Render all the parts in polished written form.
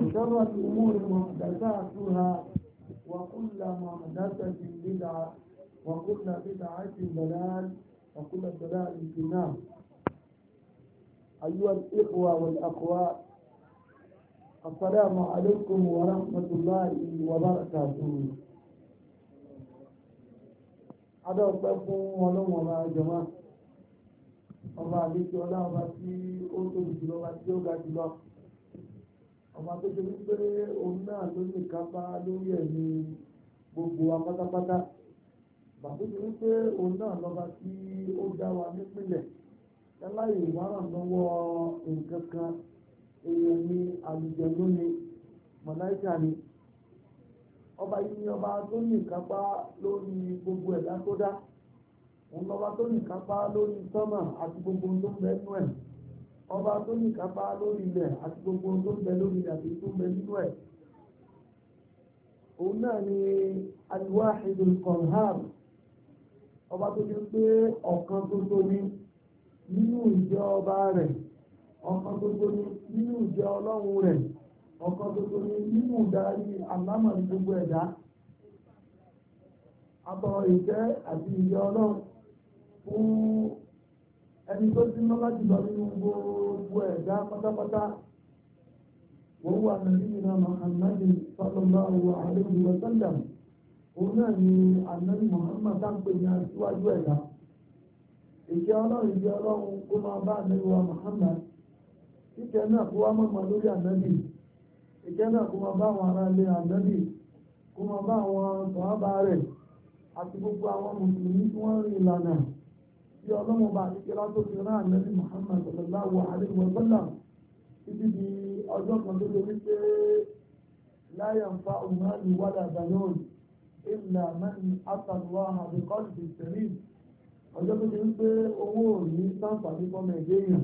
وشر الأمور محدثاتها وكل محدثة بدعة وكل بدعة ضلال وكل ضلال في النار. أيها الإخوة والأخوات، السلام عليكم ورحمة الله وبركاته. هذا أقول ولو وما جماعة ọba àdéjọ ọlọ́ọ̀bá tí ó tóbi jùlọ ọba tí ó ga jùlọ ọba tó ṣe wípé òun náà ló ní kápá lórí ẹ̀mí gbogbo wa pátápátá ọba tó ṣe wípé òun náà lọ́ba tí ó dá wa nípìnlẹ̀ láláyè ìwárán lọ́wọ́ nǹkan kan èèyàn ní àlùjànnú ní màláíkà ni ọba yìí ni ọba tó ní kápá lórí gbogbo ẹ̀dá tó dá òun lọ́ba tó ní kápá lórí sọ́mà àti gbogbo tó ń bẹ nínú ẹ̀ ọba tó ní kápá lórí ilẹ̀ àti gbogbo tó ń bẹ lórí ilẹ̀ àti tó ń bẹ nínú ẹ̀ òun náà ni al-Wahidul Qahhar ọba tó ní pé ọ̀kan gbogbo ní nínú ìjọ ọba rẹ̀ ọ̀kan gbogbo ní nínú ìjọ ọlọ́run rẹ̀ ọ̀kan gbogbo ní nínú ìdarí àlámọ̀rí gbogbo ẹ̀dá àtọ̀ ìjẹ́ àti ìjọ ọlọ́run fún ẹni tó ti mọ́ láti lọ nínú gbogbo ẹ̀dá pátápátá wọ́n wà nabiyyina Muhammadin sallallahu alayhi wa sallam òun náà ni ànábì Muhammad dáńpé ní aṣíwájú ẹ̀dá ìjẹ́ ọlọ́run ìjẹ́ ọlọ́run kó máa bá ànábì wa Muhammad ìjẹ́ náà kó wá mọ̀mọ́ lórí ànábì ìjẹ́ náà kó máa bá àwọn ará ilé ànábì kó máa bá àwọn sàhábà rẹ̀ àti gbogbo àwọn mùsùlùmí tí wọ́n rí ìlànà tí ọlọ́run bá ti kíra tó fi rán ànábì Muhammad sallallahu alaihi wa sallam títí di ọjọ́ kan tó lè wípé la yanfa'u malun wala banun illa man ata Allaha bi qalbin salim ọjọ́ tó lè wípé owó ò ní sáǹfààní fọ́mọ ẹ̀dẹ́ èèyàn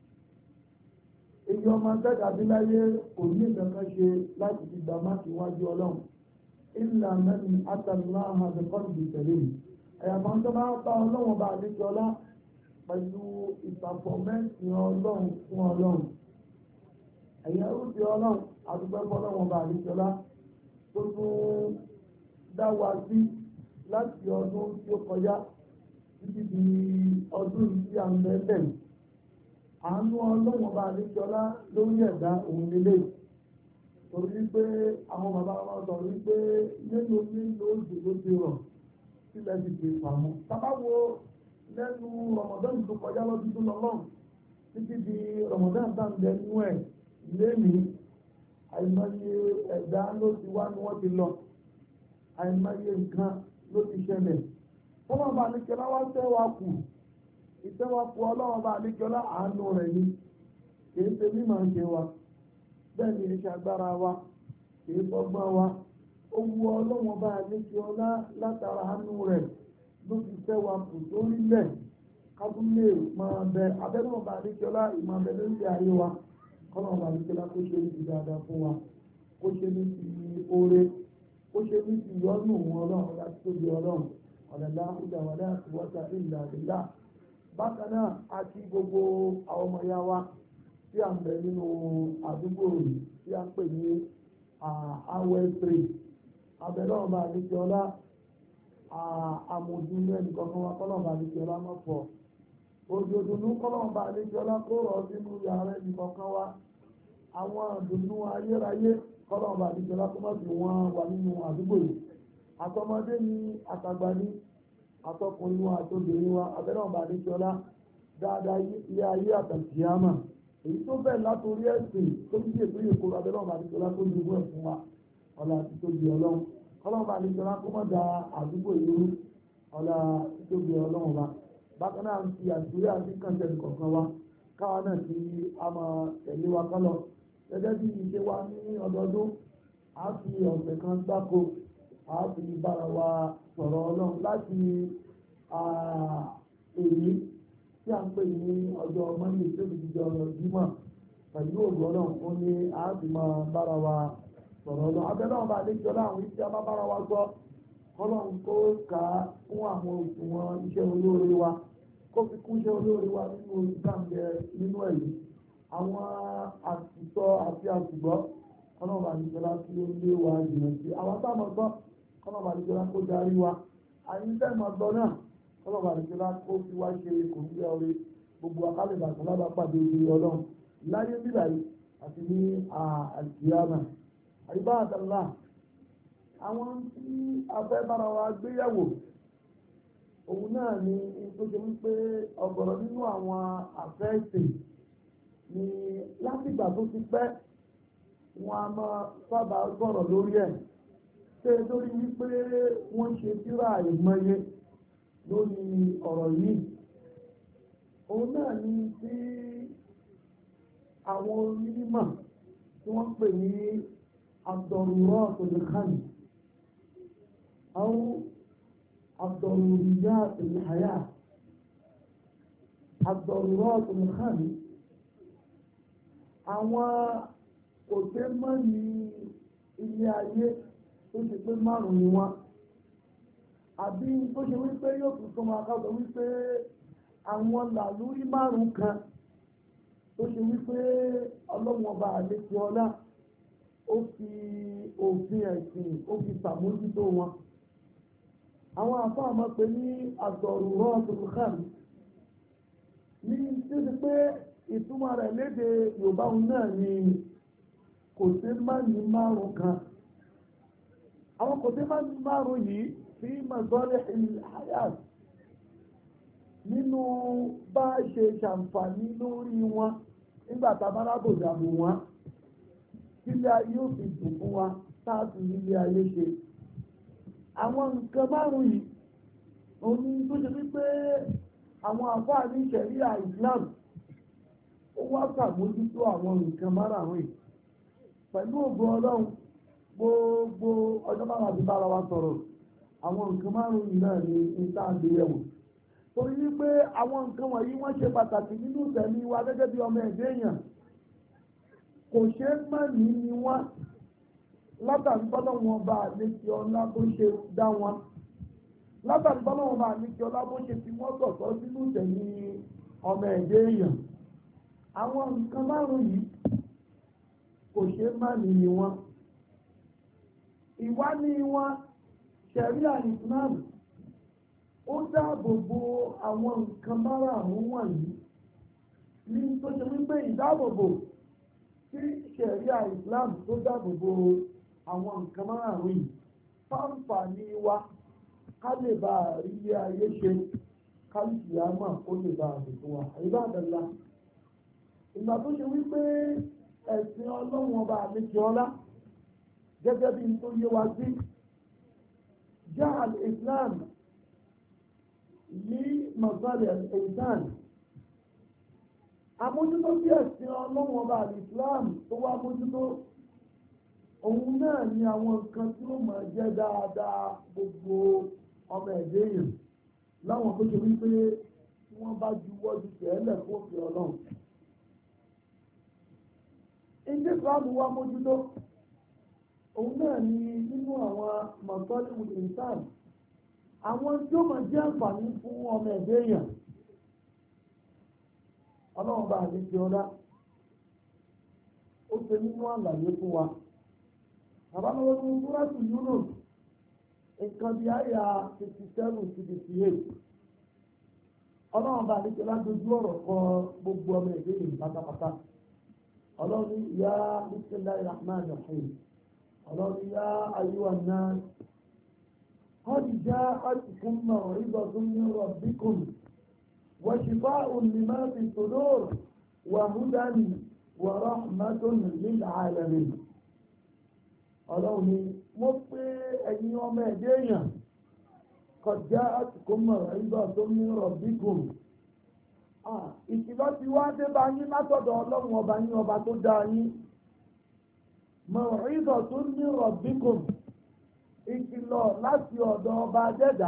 èyí ọmọ akẹ́kọ̀ọ́ abíláyé kò ní ìkankan ṣe láti fi gbà máàkì wájú ọlọ́run illa man ata Allaha bi qalbin salim ẹ̀yàmọ́ tó máa bá ọlọ́run bá àlejò ọlá pẹ̀lú ìpàfọ́mẹ́ǹtì ọlọ́run fún ọlọ́run ẹ̀yà rúbí ọlọ́run àdúgbò ọlọ́run bá àlejò ọlá tó tún dá wa sí láti ọdún tí ó kọjá títí di ọdún tí a ń bẹ́ẹ̀ àánú ọlọ́run bá àlejò ọlá lórí ẹ̀dá òun lélẹ̀ torí wípé àwọn bàbá wa sọ wípé mélòó òjò ló ti rọ̀ sílẹ̀ ti fi pamọ́. Bàbá wo lẹ́nu Ramadan tó kọjá lọ́dún tó lọ lọ́rùn títí di Ramadan tá ń bẹ nínú ẹ̀ lénìí àìmọye ẹ̀dá ló ti wá ni wọ́n ti lọ àìmọye nǹkan ló ti ṣẹlẹ̀. Ọlọ́run bá àlekẹ́lá wá tẹ́wàá kù ìtẹ́wàá kù ọlọ́run bá àlekẹ́lá àánú rẹ̀ ni kìí ṣe mímọ̀ ṣe wa bẹ́ẹ̀ ni iṣẹ́ agbára wa kìí fọgbọ́n wa owó ọlọ́wọ́n bá àlejò ọlá látara àánú rẹ̀ ló fi fẹ́ wa kù sórí lẹ̀ kábúlé máa bẹ abẹ́rẹ́ bá àlejò ọlá ìmọ̀ abẹ lórí ayé wa kọ́lọ́wọ́n bá àlejò ọlá kó ṣe ní ti dáadáa fún wa kó ṣe ní ti oore kó ṣe ní ti yọ́nù wọn ọlọ́run láti tóbi ọlọ́run ọ̀dàlá ìdàwọ̀dá ìwọ́ta ìlà ìlà bákan náà àti gbogbo àwọn ọmọ ya wa tí à ń bẹ nínú àdúgbò yìí tí à ń pè ní awẹ́ 3 abẹ́lẹ́ ọba àdéjọ́ ọlá àmójú ní ẹnì kankan wa kọ́lọ́ ọba àdéjọ́ ọlá má fọ́ òjòdùnú kọ́lọ́ ọba àdéjọ́ ọlá kó rọ̀ sínú yàrá ẹnì kankan wa àwọn àdùnnú ayérayé kọ́lọ́ ọba àdéjọ́ ọlá kó má fi wọ́n wà nínú àdúgbò yìí àtọmọdé ní àtàgbà ní àtọkùnrin wa àtobìnrin wa abẹ́lẹ́ ọba àdéjọ́ ọlá dáadáa ilé ayé àtàkìyàmà èyí tó bẹ̀ látòrí ẹ̀sìn tó ń ṣe ìpínlẹ̀ èkó abẹ́lẹ́ ọba àdéjọ́ ọlá tó ń gbogbo ẹ̀ fún wa ọlá títóbi ọlọ́run ọlọ́run bá àlejò ọlá kó mọ̀ da àdúgbò ìlú ọlá títóbi ọlọ́run wa bákan náà ń fi àṣírí àti kàńtẹ̀lì kọ̀ọ̀kan wa káwa náà ti a máa tẹ̀lé wa kọ́lọ̀ gẹ́gẹ́ bí ìṣe wa ní ọdọọdún a fi ọ̀sẹ̀ kan gbáko a fi bára wa sọ̀rọ̀ ọlọ́run láti èyí tí a ń pè ní ọjọ́ mọ́ndé tó fi di ọjọ́ jímọ̀ pẹ̀lú ògbọ́n náà ó ní a fi máa bára wa sọ̀rọ̀ lọ abẹ́lẹ́ ọba àlejò láwọn iṣẹ́ abábára wa gbọ́ kọ́lọ́n kó kà á fún àwọn òṣùwọ̀n iṣẹ́ olóore wa kó fi kún iṣẹ́ olóore wa nínú oṣù tàǹgẹ̀ nínú ẹ̀yìn àwọn àtìsọ àti àtìgbọ́ kọ́nà àdìjọlá tí ó lé wa jìnà sí àwọn táwọn gbọ́ kọ́nà àdìjọlá kó darí wa àyíká ìmọ̀ gbọ́ náà kọ́nà àdìjọlá kó fi wá ṣe kò ní yẹ orí gbogbo akálẹ̀ bàtàlá bá pàdé ìdílé ọlọ́run láyé bíbáyìí àti ní àlùkìyámà àyíká àtàlá àwọn tí a fẹ́ bára wa gbéyàwó òun náà ni tó ṣe wípé ọ̀gọ̀rọ̀ nínú àwọn àfẹ́ẹ̀sì ni látìgbà tó ti pẹ́ wọn a máa sábà sọ̀rọ̀ lórí ẹ̀ ṣe lórí wípé wọ́n ṣe tírà ìmọye lórí ọ̀rọ̀ yìí òun náà ni tí àwọn onímọ̀ tí wọ́n pè ní ad-daruratul khams أو الضروريات الحياة الضرورات الخمس àwọn òṣè mọ́ ní ilé ayé tó ṣe pé márùn-ún ni wọ́n àbí tó ṣe wípé yóò tún tó máa ká sọ wípé àwọn làlúrí márùn-ún kan tó ṣe wípé ọlọ́wọ́n ọba àlejò ọlá ó fi òfin ẹ̀sìn ó fi ṣàmójútó wọn àwọn àfáà máa pè ní ad-daruratul khams ní tí ó ti pé ìtumọ̀ rẹ̀ lédè Yorùbá náà ni kò sí má ní márùn kan àwọn kò sí má ní márùn yìí fi masalihil hayat nínú bá ṣe ṣàǹfààní lórí wọn nígbà tàbárábò dàbò wọn kílé ayé ò fi dùn fún wa táàtù nílé ayé ṣe àwọn nǹkan márùn yìí òun ni tó ṣe wípé àwọn àfáà ní ṣẹ̀ríà Islam ó wá ṣàmójútó àwọn nǹkan márùn yìí pẹ̀lú ògo Ọlọ́run gbogbo ọjọ́ bá wà sí bára wa sọ̀rọ̀ àwọn nǹkan márùn yìí náà ni ìta àgbéyẹ̀wò torí wípé àwọn nǹkan wọ̀nyí wọ́n ṣe pàtàkì nínú ìtẹ̀mí wa gẹ́gẹ́ bí ọmọ ẹ̀dẹ́ èèyàn kò ṣe é má ní ni wọ́n látàrí bọ́lọ̀ wọn bá àlékí ọlá bó ṣe dá wọn látàrí bọ́lọ̀ wọn bá àlékí ọlá bó ṣe fi wọ́n sọ̀tọ̀ sínú ìtẹ̀mí ọmọ ẹ̀dẹ́ èèyàn àwọn nǹkan márùn yìí kò ṣe má ní ni wọ́n ìwá ní wọn ṣẹ̀ríà Islam ó dáàbò bo àwọn nǹkan márùn wọ̀nyí ní tó ṣe wípé ìdáàbòbò tí ṣẹ̀ríà Islam tó dáàbò bo àwọn nǹkan márùn yìí fáǹfààní wa ká lè bá ilé ayé ṣe káàkiri àmà ó lè bá àbùkù wa ìbádàlá ìgbà tó ṣe wípé ẹ̀sìn Ọlọ́run ọba àlejò ọlá gẹ́gẹ́ bí tó yé wa sí jáàl Islam ní masalẹ̀ ìsàn àmójútó bí ẹ̀sìn Ọlọ́run ọba Islam tó wá mójútó òun náà ni àwọn nǹkan tí ó máa jẹ́ dáadáa gbogbo ọmọ ẹ̀dẹ́ èèyàn láwọn tó ṣe wípé tí wọ́n bá juwọ́ ju tẹ̀ẹ́lẹ̀ fún òfin Ọlọ́run ilé Islam wá mójútó òun náà ni nínú àwọn masalẹ̀ ìsàn àwọn tí ó máa jẹ́ àǹfààní fún ọmọ ẹ̀dẹ́ èèyàn Ọlọ́run bá àlejò ọlá ó ṣe nínú àlàyé fún wa àbálọ́wọ́ ní Súrátù Yúnus nǹkan bí àyà 57-58 Ọlọ́run bá àlejò ọlá dojú ọ̀rọ̀ kọ gbogbo ọmọ ẹ̀dẹ́ èèyàn pátápátá Ọlọ́run ní yá bismillahir rahmanir rahim Ọlọ́run ní yá ayyuhan nas قد جاءتكم موعظة من ربكم وشفاء لما في الصدور وهدى ورحمة للعالمين Ọlọ́run ni mo pé ẹ̀yin ọmọ ẹ̀dẹ́ èèyàn قد جاءتكم موعظة من ربكم ìkìlọ̀ ti wá dé bá yín látọ̀dọ̀ Ọlọ́run ọba yín ọba tó dá yín موعظة من ربكم ìkìlọ̀ láti ọ̀dọ̀ ọba dẹ́dà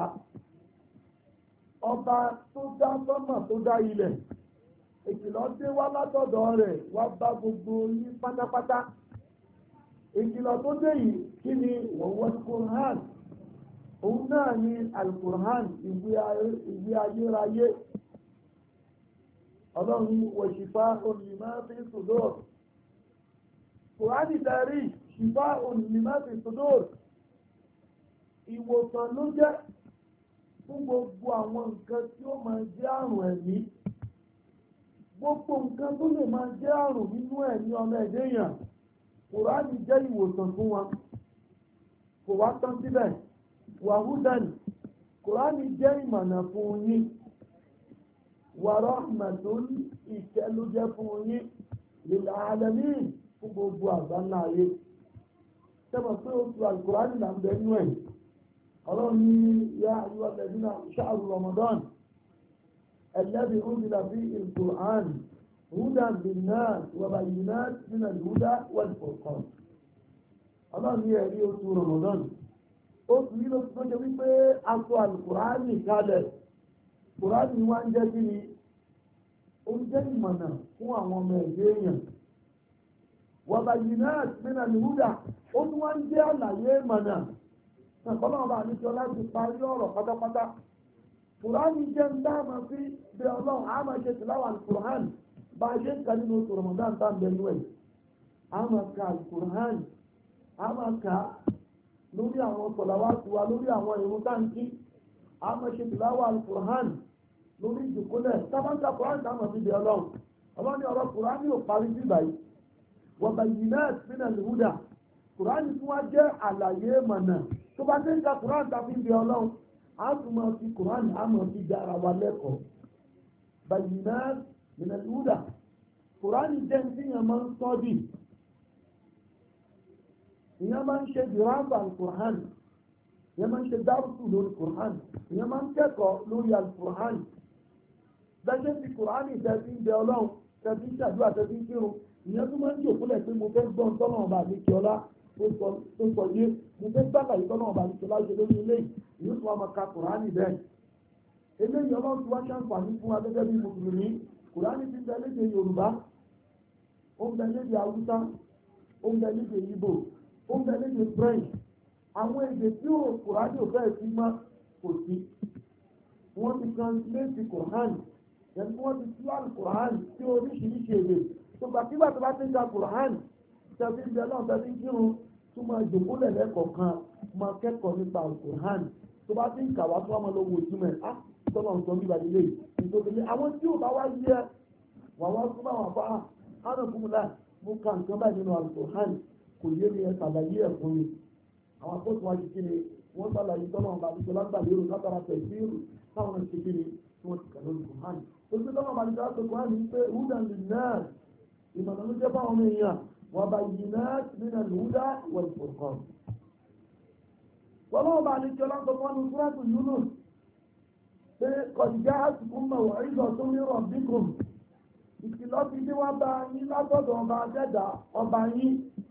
ọba tó dá sọ́mọ̀ tó dá ilẹ̀ ìkìlọ̀ dé wá látọ̀dọ̀ rẹ̀ wá bá gbogbo yín pátápátá ìkìlọ̀ tó dé yìí kí ni wọ́n Qur'an òun náà ni al-Qur'an ìwé ayérayé Ọlọ́run wa shifa'un lima fi sudur Kùránì tẹ̀rí ṣìfá olùmọ́sí sódòr ìwòsàn ló jẹ́ fún gbogbo àwọn nǹkan tí ó máa jẹ́ àrùn ẹ̀mí, gbogbo nǹkan tó lè máa jẹ́ àrùn nínú ẹ̀mí ọmọ ẹ̀dẹ́ èèyàn Kùránì jẹ́ ìwòsàn fún wọn. Kò wá tán síbẹ̀, wàhúdàn Kùránì jẹ́ ìmọ̀nà fún yín, wa rahmatun ìkẹ́ ló jẹ́ fún yín lil alamin fún gbogbo àgbáńlá ayé. Sẹ́mọ̀ pé oṣù Al-Kùránì là ń bẹ nínú ẹ̀. Ọlọ́run ní yá ayyuhal ladhina shahru Ramadan alladhi unzila fihi al-Qur'an hudan lin-nas wa bayyinatin mina al-huda wal-furqan. Ọlọ́run ní ẹ̀rí oṣù Ramadan. Oṣù yìí ló tó jẹ́ wípé aṣọ Al-Kùránì kalẹ̀. Kùránì wá ń jẹ́ kí ni? Ó ń jẹ́ ìmọ̀nà fún àwọn ọmọ ẹ̀dẹ́ èèyàn. Wa bayyinatin mina al-huda ó tún wá ń jẹ́ àlàyé ìmọ̀nà. Ọlọ́run bá níjọ láti parí ọ̀rọ̀ pátápátá. Kùránì jẹ́ ń dáàmà sí bí ọlọ́run a máa ṣe tìláwà Al-Qur'an bá ṣe ń ka nínú oṣù Ramadan tá ń bẹ nú ẹ̀. A máa ka Al-Qur'an, a máa ka lórí àwọn sọ̀làwátì wa, lórí àwọn ìrun táǹkì, a máa ṣe tìláwà Al-Qur'an lórí ìjòkólẹ̀. Tábàǹkà Kùránì tá máa fi bí ọlọ́run. Ọlọ́run ní ọ̀rọ̀ Kùránì ò parí sí báyìí. Wa bayyinatin mina al-huda. Kùránì tún wá jẹ́ àlàyé mọ̀nà. Tó bá tẹ́ ń ka Kùránì tàbí ibi ọlọ́run, a tún máa fi Kùránì a máa fi dára wa lẹ́kọ̀ọ́. Bayyinatin mina al-huda. Kùránì jẹ́ ní tíyàn máa ń sọ́dì. Ìyẹn máa ń ṣe dìrábà Al-Kùránì. Ìyẹn máa ń ṣe dárùsù lórí Kùránì. Ìyẹn máa ń kẹ́kọ̀ọ́ lórí Al-Kùránì. Bẹ́ẹ̀ ti Kùránì tẹ̀sí ń bẹ ọlọ́run, tẹ̀sí ń ṣàdúrà, tẹ̀sí ń kírun. Ìyẹn tún máa ń jòkúlẹ̀ pé mo fẹ́ gbọ́n tọ́nà ọba àdékè ọlá tó sọ yé, mo fẹ́ gbàgbà yìí tọ́nà ọba àdékè ọlá ṣe lórí ilé yìí tún wá máa ka Kùránì bẹ́ẹ̀. Eléyìí ọlọ́run ti wá ṣàǹfààní fún wa gẹ́gẹ́ bí mùsùlùmí. Kùránì ti ń bẹ lédè Yorùbá, ó ń bẹ lédè Haúsá, ó ń bẹ lédè Ìgbò, ó ń bẹ lédè French. Àwọn èdè tí ó Kùránì ò fẹ́ẹ̀ sí mọ́ kò sí. Wọ́n ti translate Kùránì, yẹn tí wọ́n ti tú Al-Kùránì sí oríṣiríṣi èdè. Tògbàtígbà tó bá ti ń ka Kùránì, tẹ̀sí ń bẹ náà tẹ̀sí ń kírun, tó máa jòkólẹ̀ lẹ́kọ̀ọ̀kan máa kẹ́kọ̀ọ́ nípa Kùránì. Tó bá ti ń kà wá tó wá máa lọ wo ìtumọ̀ ẹ̀, tọ́lọ̀ ń sọ bí ìbàdí lè nítorí àwọn tí ò bá wá yí ẹ wà wá fún àwọn àbá hánà fún mi láì mú ká nǹkan báyìí nínú Al-Kùránì kò yé mi ẹ ṣàlàyé ẹ fún mi. Àwọn akóso wa ti kíni wọ́n ṣàlàyé tọ́lọ̀ ọba àti ìṣọlá gbà lérò látara tẹ̀síìrù táwọn ti kíni tí wọ́n ti kà lórí Kùránì. Tó ti tọ́lọ̀ ọba àti ìṣọlá Kùránì pé hudan lin-nas ìmọ̀nà ló jẹ́ fáwọn èèyàn wa bayyinatin mina al-huda wal-furqan. Wọ́n ọba àti ìṣọlá sọ fún wọn Suratu Yunus pé kọ̀dìjà àsìkò mọ̀ wà ìlọ tó ní rabbikum. Ìkìlọ̀ ti dé wá bá yín látọ̀dọ̀ ọba Adẹ́dà ọba yín.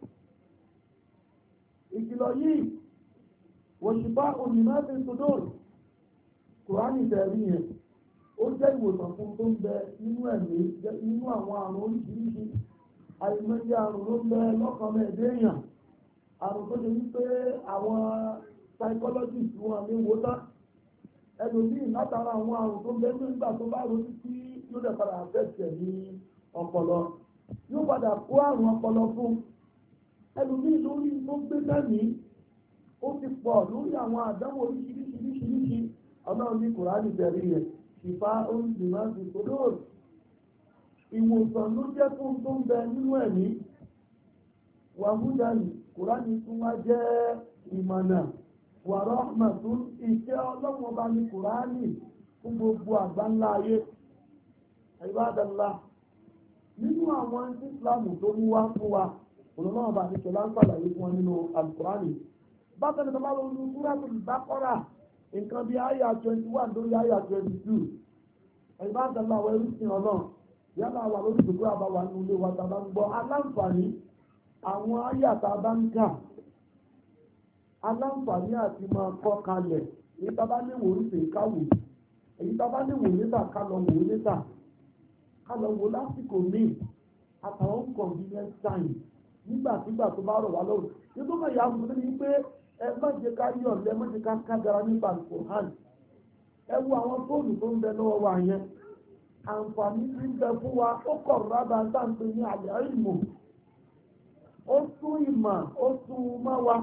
Ìkìlọ̀ yìí wòṣìbá olùmọ́sí sudur. Kùránì tẹ̀rí yẹn ó jẹ́ ìwòsàn fún tó ń bẹ nínú ẹ̀mí nínú àwọn àrùn oríṣiríṣi. Àìmọye àrùn ló ń bẹ lọ́kàn mẹ́ẹ̀dẹ́ èèyàn. Àrùn tó ṣe wípé àwọn psychologist wọn ní wo tán. Ẹlòmíì látara àwọn àrùn tó ń bẹ nígbà tó bá ronú sí yóò dẹ̀ padà àfẹ́sẹ̀ ní ọpọlọ. Yóò padà kó àrùn ọpọlọ fún. Ẹlòmíì lórí tó gbé lẹ́mìí ó ti pọ̀ lórí àwọn àdánwò oríṣiríṣi. Ọlọ́run ní Kùránì tẹ̀rí rẹ̀ ṣìfá oúnjẹ máa fi sódò. Ìwòsàn ló jẹ́ fún tó ń bẹ nínú ẹ̀mí. Wàhúdàní Kùránì tún wá jẹ́ ìmọ̀nà. Wa rahmatun ìkẹ́ ọlọ́run ọba ní Kùránì fún gbogbo àgbáńlá ayé. Ibadallah nínú àwọn Ìsìlámù tó mú wá fún wa olùmọ̀ ọba ní ṣọlá ń pàlàyé fún wọn nínú Al-Kùránì. Bákan náà ló ní Suratul Baqara nǹkan bí àyà 21 lórí àyà 22. Ibadallah àwọn ẹrú sin ọlọ́run yálà wà lórí ìdòdó àbáwá ní ilé wa tàbá ń gbọ́ aláǹfààní àwọn àyà tàbá ń kà aláǹfààní àti máa kọ́ kalẹ̀ èyí tàbá lè wò oríṣi káwò èyí tàbá lè wò níta kálọ̀ wò níta kálọ̀ wò lásìkò míì àtàwọn convenient time nígbàtígbà tó bá rọ̀ wá lọ́rùn nítorí kan yàgò tó ní pé ẹ má jẹ́ ká yọ̀ ẹ má jẹ́ ká kágara nípa Al-Kùránì. Ẹ wo àwọn fóònù tó ń bẹ lọ́wọ́ wa yẹn àǹfààní tí ń bẹ fún wa ó kọ̀ rábà ń tàǹpé ní àlẹ́ ìmọ̀ ó tún ìmọ̀ ó tún mọ́ wa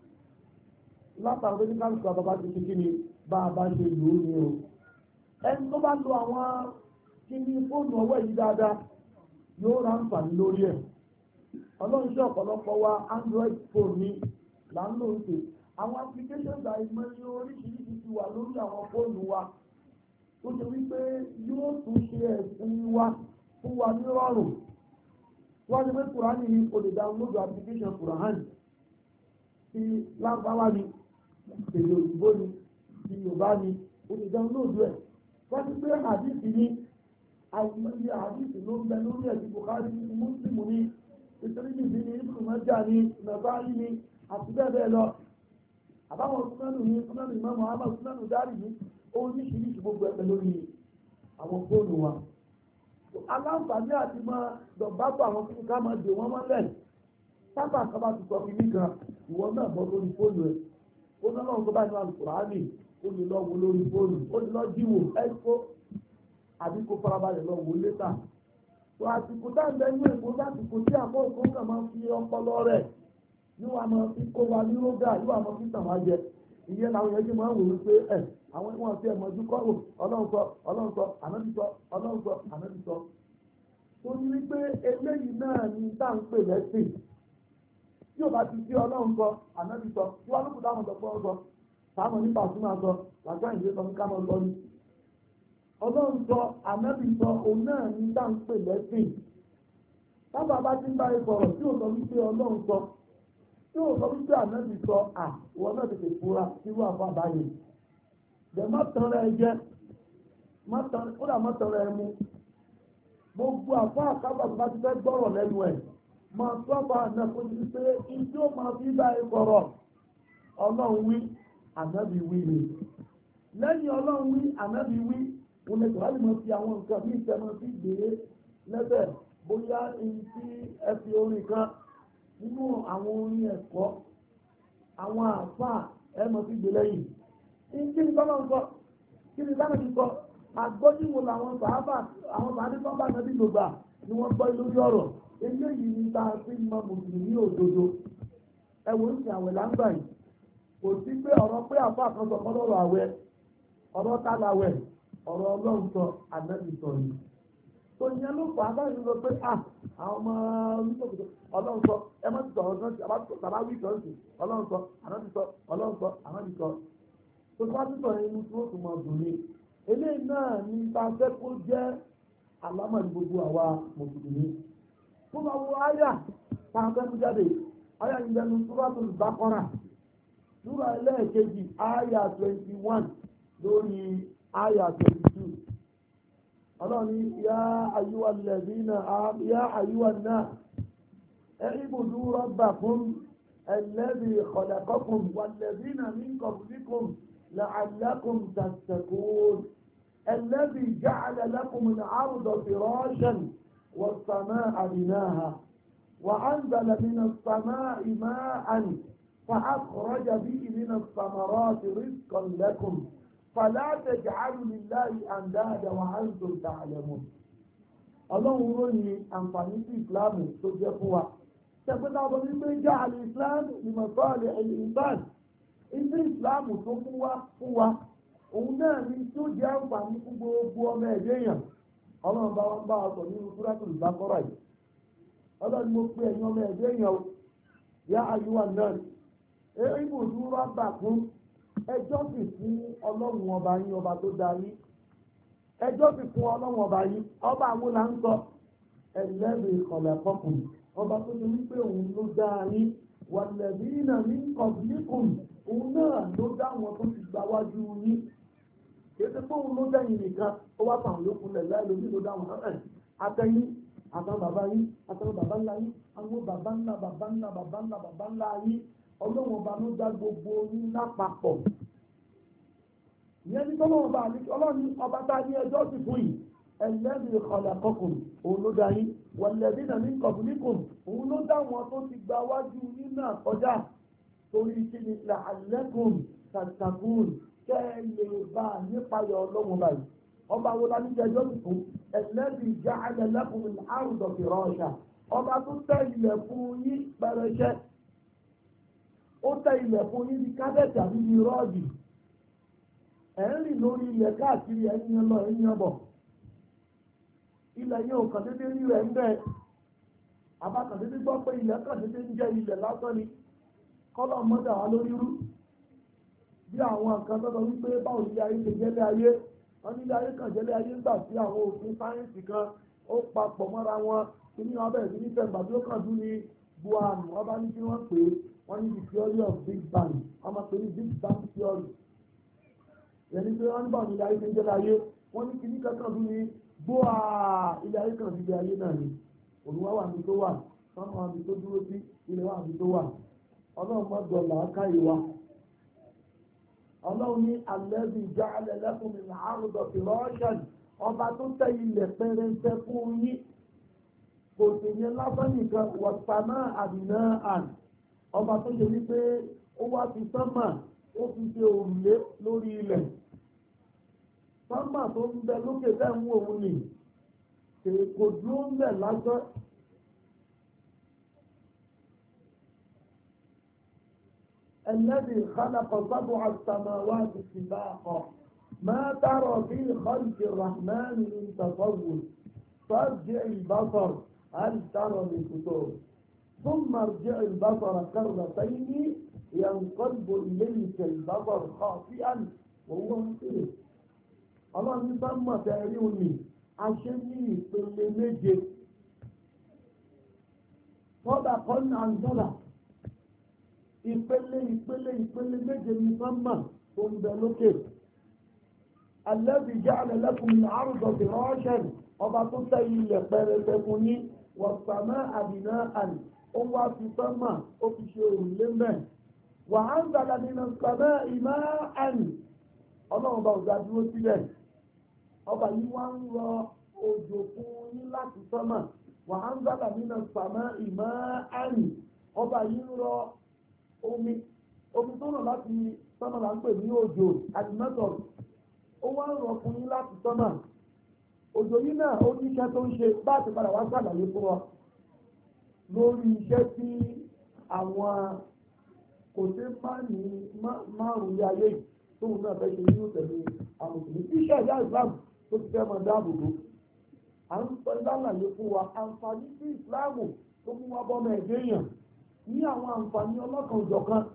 látàrí pé ní káàkiri àbábá ti kí ni bá a bá ṣe lò ó ní o ẹni tó bá lo àwọn kí ní fóònù ọwọ́ yìí dáadáa yóò ra àǹfààní lórí ẹ̀ ọlọ́run ṣe ọ̀pọ̀lọpọ̀ wa Android phone ni là ń lò ń pè àwọn applications àìmọ́ ní oríṣiríṣi ti wà lórí àwọn fóònù wa tó ṣe wípé yóò tún ṣe ẹ̀sìn wa fún wa ní rọrùn wọ́n ti pé Kùránì ni o lè download application Kùránì ti lágbáwá ni èdè òyìnbó ni ti Yorùbá ni o lè download ẹ̀ wọ́n ti pé àdìsí ni àìmọye àdìsí ló ń bẹ lórí ẹ̀sìn Bukhari ní Muslim ní ìtòlíjì ní Ibn Majah ní Nasa'i ní àti bẹ́ẹ̀ bẹ́ẹ̀ lọ àbáwọn súnmọ́nù ní súnmọ́nù Imam Muhammad súnmọ́nù dárì ní oríṣiríṣi gbogbo ẹgbẹ́ lórí àwọn fóònù wa aláǹfààní àti máa dọ̀bátọ̀ àwọn kíni ká máa dè wọ́n mọ́lẹ̀ sábà sábà ti sọ fún mi kan ìwọ náà bọ́ lórí fóònù ẹ̀ ó ní ọlọ́run tó bá ní Al-Qur'ani ó lè lọ wo lórí fóònù ó lè lọ jíwò ẹ́kọ́ àbí kó farabalẹ̀ lọ wò létà tó àsìkò táǹdẹ̀ ní èkó lásìkò tí àkókò kan máa fi ọpọlọ rẹ̀ yóò wá máa fi kó wa ní rógà yóò wá máa fi tàn wá jẹ ìyẹn làwọn yẹn ti máa ń wò wípé àwọn ìwọ̀n tí ẹ̀mọ̀jú kọ́rò ọlọ́run sọ ànábì sọ ọlọ́run sọ ànábì sọ tó ní wípé eléyìí náà ní tá à ń pè lẹ́sìn tí ò bá ti sí ọlọ́run sọ ànábì sọ tí wọ́n lókùn táwọn sọ fún ọ sọ táwọn nípa òsínà sọ làjọ ìdílé sọ ní kámọ́ sọ ní ọlọ́run sọ ànábì sọ òun náà ní tá à ń pè lẹ́sìn tábà bá ti ń bá sọ̀rọ̀ tí ò sọ wípé ọlọ́run sọ tí ò sọ wípé ànábì sọ ìwọ náà tètè fura irú àfa báyìí jẹ má tán rẹ jẹ kódà má tán rẹ mú gbogbo àfa àkábà tó bá ti fẹ́ gbọ́rọ̀ lẹ́nu ẹ̀ máa sọ́ba náà kó ti pé ìdí ó máa fi bá ẹ sọ̀rọ̀ ọlọ́run wí ànábì wí ni lẹ́yìn ọlọ́run wí ànábì wí wọn lè tọ́lá ìmọ̀ fi àwọn nǹkan bí ìtẹ́mọ̀ sí gbé lẹ́bẹ̀ bóyá èyí tí ẹ fi orin kan nínú àwọn orin ẹ̀kọ́ àwọn àfa ẹ mọ̀ sí gbé lẹ́yìn kí ni bá máa ń sọ kí ni bá máa ń sọ àgbọ́júwò làwọn sàábà àwọn sàádé tó bá nàbí lògbà ni wọ́n gbọ́ lórí ọ̀rọ̀ eléyìí ni tá a fi mọ mùsùlùmí òdodo ẹ̀wọ̀n ń sin àwẹ̀ láǹgbà yìí kò sí pé ọ̀rọ̀ pé àfa kan sọ fọ́lọ́rọ̀ àwẹ̀ ọ̀rọ̀ tálàwẹ̀ ọ̀rọ̀ ọlọ́run sọ ànábì sọ yìí tó yẹn ló fà á báyìí lọ pé àwọn ọmọ oníṣòwò ọlọ́run sọ ẹ má ti sọ ọ̀rọ̀ náà tàbá wí kan sí ọlọ́run sọ ànábì sọ ọlọ́run sọ ànábì sọ tó bá ti sọ ẹni tí ó tún mọ dùn ní eléyìí náà ní bá fẹ́ kó jẹ́ àlámọ̀ ní gbogbo àwa mùsùlùmí tó bá wo àyà tá a fẹ́ mú jáde àyà yìí lẹ́nu Suratul Baqara súrà ẹlẹ́ẹ̀kejì àyà 21 lórí àyà 22 ọlọ́ni yá àyíwá lẹ́bínà yá àyíwá náà ẹ̀ẹ́bùdú rabbakum alladhi khalaqakum walladhina min qablikum لعلكم تتقون الذي جعل لكم الأرض فراشا والسماء بناها وأنزل من السماء ماء فأخرج به من الثمرات رزقا لكم فلا تجعلوا لله أندادا وأنتم تعلمون ọlọ́run ròyìn àǹfààní sí ìsìláàmù tó jẹ́ fún wa ṣẹ̀pẹ́ta ọ̀dọ́ wípé jẹ́ àlè ìsìláàmù ìmọ̀sọ́ọ̀lẹ̀ ẹ̀yìn ìbáàdì ilé ìsìláàmù tó fún wa òun náà ní tí ó jẹ́ àǹfààní fún gbogbo ọmọ ẹ̀dẹ́ èèyàn ọlọ́run bá wọn bá wa sọ nínú Suratul Baqara yìí ọlọ́run mo pe ẹ̀yin ọmọ ẹ̀dẹ́ èèyàn o yá àyíwá náà ibùdó rọ́bà fún ẹjọ́ sì fún ọlọ́run ọba yín ọba tó dá yín ẹjọ́ sì fún ọlọ́run ọba yín ọba àwọn là ń sọ ẹlẹ́rìí khalaqakum ọba tó ṣe wípé òun ló dá yín walladhina min qablikum òun náà ló dá àwọn tó ti gbà wájú yín kéde pé òun ló dẹ́yìn nìkan ó wá pàwọn yòókù lẹ̀ láì lómi ló dá wọn àtẹ̀yìn àtàwọn bàbá yín àtàwọn bàbá ńlá yín àwọn bàbá ńlá bàbá ńlá bàbá ńlá bàbá ńlá yín ọlọ́wọ́n ọba ló dá gbogbo yín lápapọ̀ ìyẹn ní tọ́lọ́wọ́n ọba àlejò ọlọ́ni ọba tá a ní ẹjọ́ sì fún yìí alladhi khalaqakum òun ló dá yín walladhina min qablikum òun ló dá wọn tó ti gbà wájú yín náà kọjá torí kí ni la'allakum tattaqun kẹ́ ẹ lè bá a nípayọ̀ ọlọ́run báyìí ọba wo la ní jẹjọ́ tuntun alladhi ja'ala lakum al-arda firasha ọba tó tẹ́ ilẹ̀ fún yín pẹrẹsẹ ó tẹ́ ilẹ̀ fún yín ní kábẹ́ẹ̀tì àbí ní rọ́ọ̀dì ẹ̀ ń rìn lórí ilẹ̀ káàkiri ẹ̀yìn lọ ẹ̀yìn bọ̀ ilẹ̀ yẹn ò kàn déédéé rí rẹ̀ ń bẹ́ẹ̀ abákàndéédé gbọ́ pé ilẹ̀ kàndéédé ń jẹ́ ilẹ̀ lásán ni kọ́lọ̀ mọ́dà wá lórí rú bí àwọn nǹkan tó sọ wípé báwo ilé ayé ṣe jẹ́lé ayé wọ́n ní ilé ayé kan jẹ́lé ayé gbà sí àwọn òfin sáyẹ́ǹsì kan ó papọ̀ mọ́ra wọn kí ní wọn bẹ̀rẹ̀ sí ní tẹ̀gbà tí ó kàn dún ní Guam wọ́n bá ní kí wọ́n pè é wọ́n ní the theory of Big Bang wọ́n máa pè ní Big Bang theory yẹn ní pé wọ́n ní báwo ilé ayé ṣe jẹ́lé ayé wọ́n ní kí ní kankan dún ní gbóà ilé ayé kan jẹ́lé ayé náà ni olùwà wà ní tó wà sọ́nà wà ní tó dúró sí ilẹ̀ wà ní tó wà ọlọ́run mọ́ dọ̀là ká ìwà ọlọ́run ní alladhi ja'ala lakum al-arda firashan ọba tó tẹ́ ilẹ̀ pẹrẹsẹ fún yín kò sì yẹn lásán nìkan was-samaa bina'an ọba tó ṣe wípé ó wá fi sánmà ó fi ṣe òrùlé lórí ilẹ̀ sánmà tó ń bẹ lókè bẹ́ẹ̀ ń wò ó nì kò dúró ń bẹ̀ lásán الذي خلق سبع السماوات سباقا ما ترى في خلق الرحمن من تفوت فارجع البصر هل ترى من فطور ثم ارجع البصر كرتين ينقلب إليك البصر خاطئا وهو مصير الله يسمى تأريوني عشان يقول méje طبقا عن طبق ìpele méje ní sánmà tó ń bẹ lókè alladhi ja'ala lakum al-arda firashan ọba tó tẹ́ ilẹ̀ pẹrẹsẹ fún yín was-samaa bina'an ó wá fi sánmà ó fi ṣe òrùlé mẹ́ wa anzala minas samaa'i ma'an ọlọ́run bá ọ̀gá dúró sílẹ̀ ọba yìí wá ń rọ òjò fún yín láti sánmà wa anzala minas samaa'i ma'an ọba yìí ń rọ omi tó rọ̀ láti sánmà là ń pè ní òjò àdìmẹ́tọ̀rù ó wá ń rọ̀ fún yín láti sánmà òjò yìí náà ó ní iṣẹ́ tó ń ṣe bá àti padà wá sàlàyé fún wa lórí iṣẹ́ tí àwọn kò sí márùn-ún ayé yìí tóun náà fẹ́ ṣe nínú tẹ̀lé àwọn òṣèlú iṣẹ́ ìyá Islam tó ti fẹ́ mọ dáàbò bò à ń sọ ìlànà fún wa àǹfààní sí Islam tó mú wa bọ́ mọ́ ẹ̀dẹ́ èèyàn ní àwọn àǹfààní ọlọ́kan òjọ̀kan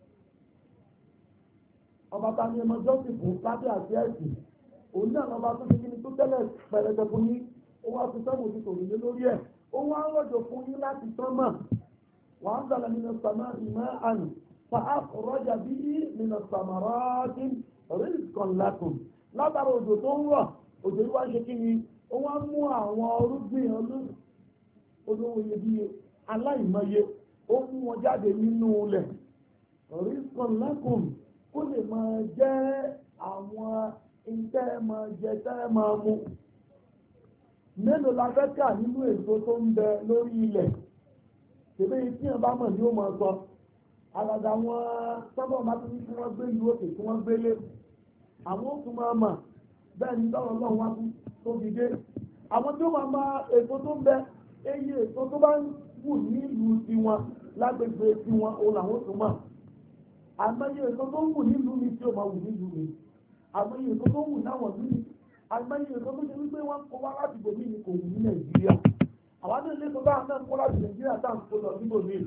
ọba ta ni ẹmọ jọ́sìn fún lábẹ́ àti ẹ̀sìn òun náà lọ́ba tó ṣe kíni tó tẹ́lẹ̀ pẹ̀lẹ́tẹ̀ fún yín ó wá fi sẹ́mu ti tòrò lé lórí ẹ̀ ó wá ń rọ̀jò fún yín láti sánmà wà á ń dàlẹ̀ nínú sàmà ìmọ̀ àná fa àkọ́rọ́jà bí nínú sàmàràtì rizqan lakum látara òjò tó ń rọ̀ òjò yìí wá ń ṣe kíni ó wá ń mú àwọn orúgbìn olówó iyebíye aláìmọye ó mú wọn jáde nínú ilẹ̀ rizqan lakum kó lè máa jẹ́ àwọn ìtẹ́ máa jẹ tẹ́ máa mú mélòó la fẹ́ kà nínú èso tó ń bẹ lórí ilẹ̀ tèmi tí wọn bá mọ̀ ní ó máa sọ àgàgà wọn sábà máa tún ní kí wọ́n gbé ìlú òkè kí wọ́n gbélé àwọn ó tún máa mọ̀ bẹ́ẹ̀ ni lọ́rọ̀ lọ́run wá tó fi dé àwọn tó máa ma èso tó ń bẹ eye èso tó bá ń wù nílùú tiwọn lágbègbè tiwọn òun làwọn tó mọ̀ àmọye èso tó ń wù nílùú mi tí ó máa wù nílùú mi àmọye èso tó ń wù náwọn nílùú àmọye èso tó ṣe wípé wọn kó wá láti bòmí ni kò wù ní Nàìjíríà àwọn náà lè tó bá náà kó láti Nàìjíríà tá à ń kó lọ níbò mí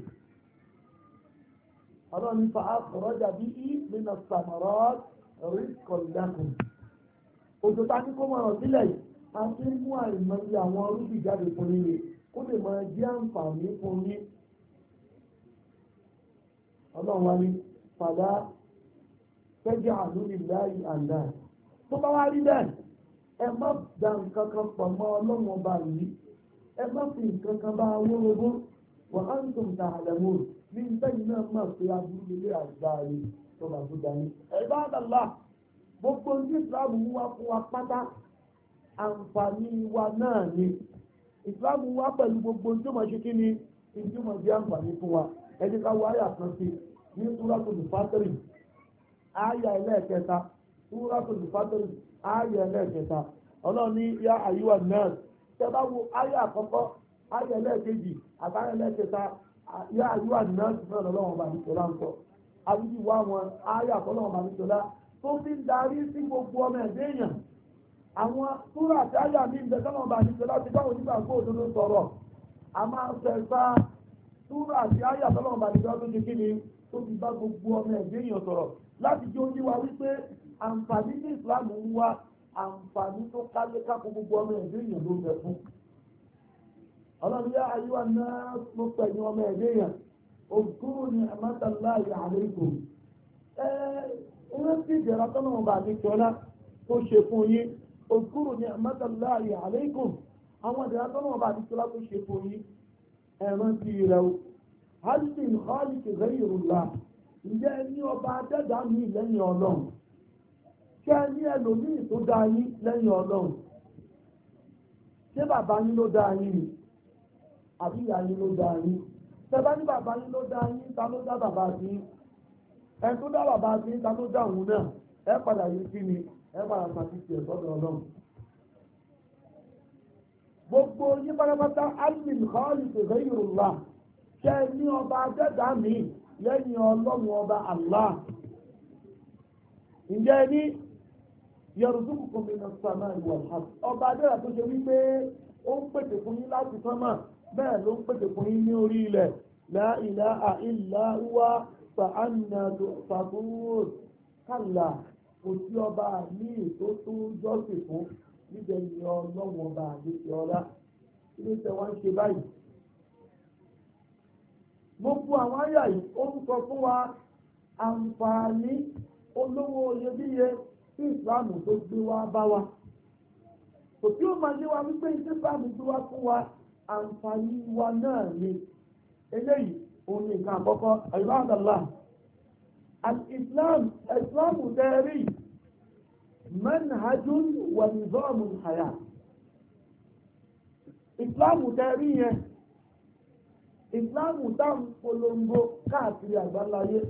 ọlọ́run fa àkọ́rọ́jà bí i nínú sàmọ̀rọ́ rizqan lakum òjò ta ní kó mọ̀ ọ̀rọ̀ sílẹ̀ yìí a ti ń mú àìmọye àwọn orúbì jáde fún yín kó lè máa jẹ́ àǹfààní fún yín ọlọ́run wa ní fàdá fẹ́jọ́ àlúlì láàyè àlá tó bá wá rí bẹ́ẹ̀ ẹ má dá nǹkan kan pọ̀ mọ́ ọlọ́run ọba yìí ẹ má fi nǹkan kan bá wórogún wà á ń tòun ta àlẹ́mú ní sẹ́yìn náà má fi aburú lélẹ̀ àgbáyé tó bá tó dání. ẹ bá dàlá gbogbo ní Islam wá fún wa pátá àǹfààní wa náà ni Islam wá pẹ̀lú gbogbo tó máa ṣe kí ni ìdí máa jẹ́ àǹfààní fún wa ẹ jẹ́ ká wọ àyà kan sí ní Suratul Fatir àyà ẹlẹ́ẹ̀kẹta Suratul Fatir àyà ẹlẹ́ẹ̀kẹta ọlọ́run ní yá àyíwá náà tẹ bá wo àyà àkọ́kọ́ ayé ẹlẹ́ẹ̀kejì àtàyẹ ẹlẹ́ẹ̀kẹta yá ayú àdínáàtì náà lọ́wọ́ bá ní sọlá ń sọ àbíjì wá wọn ayé àtọ́lọ́wọ́ bá ní sọlá tó fi ń darí sí gbogbo ọmọ ẹ̀dẹ́ èèyàn àwọn súrà àti ayé àmì ìbẹ̀ tọ́lọ́wọ́ bá ní sọlá ti báwọn onígbàgbọ́ òdodo sọ̀rọ̀ a máa ń fẹ̀sà súrà àti ayé àtọ́lọ́wọ́ bá ní sọlá tó ṣe kí ni tó fi bá gbogbo ọmọ ẹ̀dẹ́ èèyàn sọ̀rọ̀ láti jẹ́ ojú wa wípé àǹfààní ní ìsìláàmù ń wá àǹfààní tó kálé kápò gbogbo ọmọ ẹ̀dẹ́ èèyàn ló ń bẹ fún ọlọ́run yá ayúwa náà ló pẹ̀lú ọmọ ẹ̀dẹ́ èèyàn òkúrò ní àmátàláyà àlékò ẹ̀rọ tí ìjẹ̀rọ tọ́lọ́wọ́n bá ní kíọ́lá tó ṣe fún yín òkúrò ní àmátàláyà àlékò àwọn ìjẹ̀rọ tọ́lọ́wọ́n bá ní kíọ́lá tó ṣe fún yín ẹ̀rọ tí rẹ̀ o halitin halitin ghayrullah ǹjẹ́ ní ọba adẹ́dá mi lẹ́yìn ọlọ́run ṣé ní ẹlòmíì tó dá yín lẹ́yìn ọlọ́run ṣé bàbá yín ló dá yín ni àbí ìyá yín ló dá yín tẹ́bá ní bàbá yín ló dá yín ta ló dá bàbá sí ẹ tó dá bàbá sí ta ló dá òun náà ẹ padà yìí sí ni ẹ padà pàtìkì ẹ̀ sọ́dọ̀ ọlọ́run gbogbo yín pátápátá alimin khalid ghayrullah ṣé ní ọba adẹ́dá mi lẹ́yìn ọlọ́run ọba Allah ǹjẹ́ ní yarzuqukum minas samai wal ard ọba adẹ́dá tó ṣe wípé ó ń pèsè fún yín láti sánmà bẹ́ẹ̀ ló ń pèsè fún yín ní orí ilẹ̀ la ilaha illa huwa fa anna tu'fakun kàlà kò sí ọba ní ètò tó jọ́sìn fún níbẹ̀ ni ọlọ́run ọba àdéṣe ọlá ilé tẹ wá ń ṣe báyìí gbogbo àwọn àyà yìí ó ń sọ fún wa àǹfààní olówó iyebíye tí ìsìláàmù tó gbé wá bá wa kò tí ó máa yé wa wípé ìsìláàmù gbé wá fún wa àǹfààní wa náà ni eléyìí òun ni nǹkan àkọ́kọ́ ibadallah al-islam tẹ́rí manhajun wa nizamun hayat ìsìláàmù tẹ́rí yẹn ìsìláàmù táwọn polongo káàkiri àgbáláyé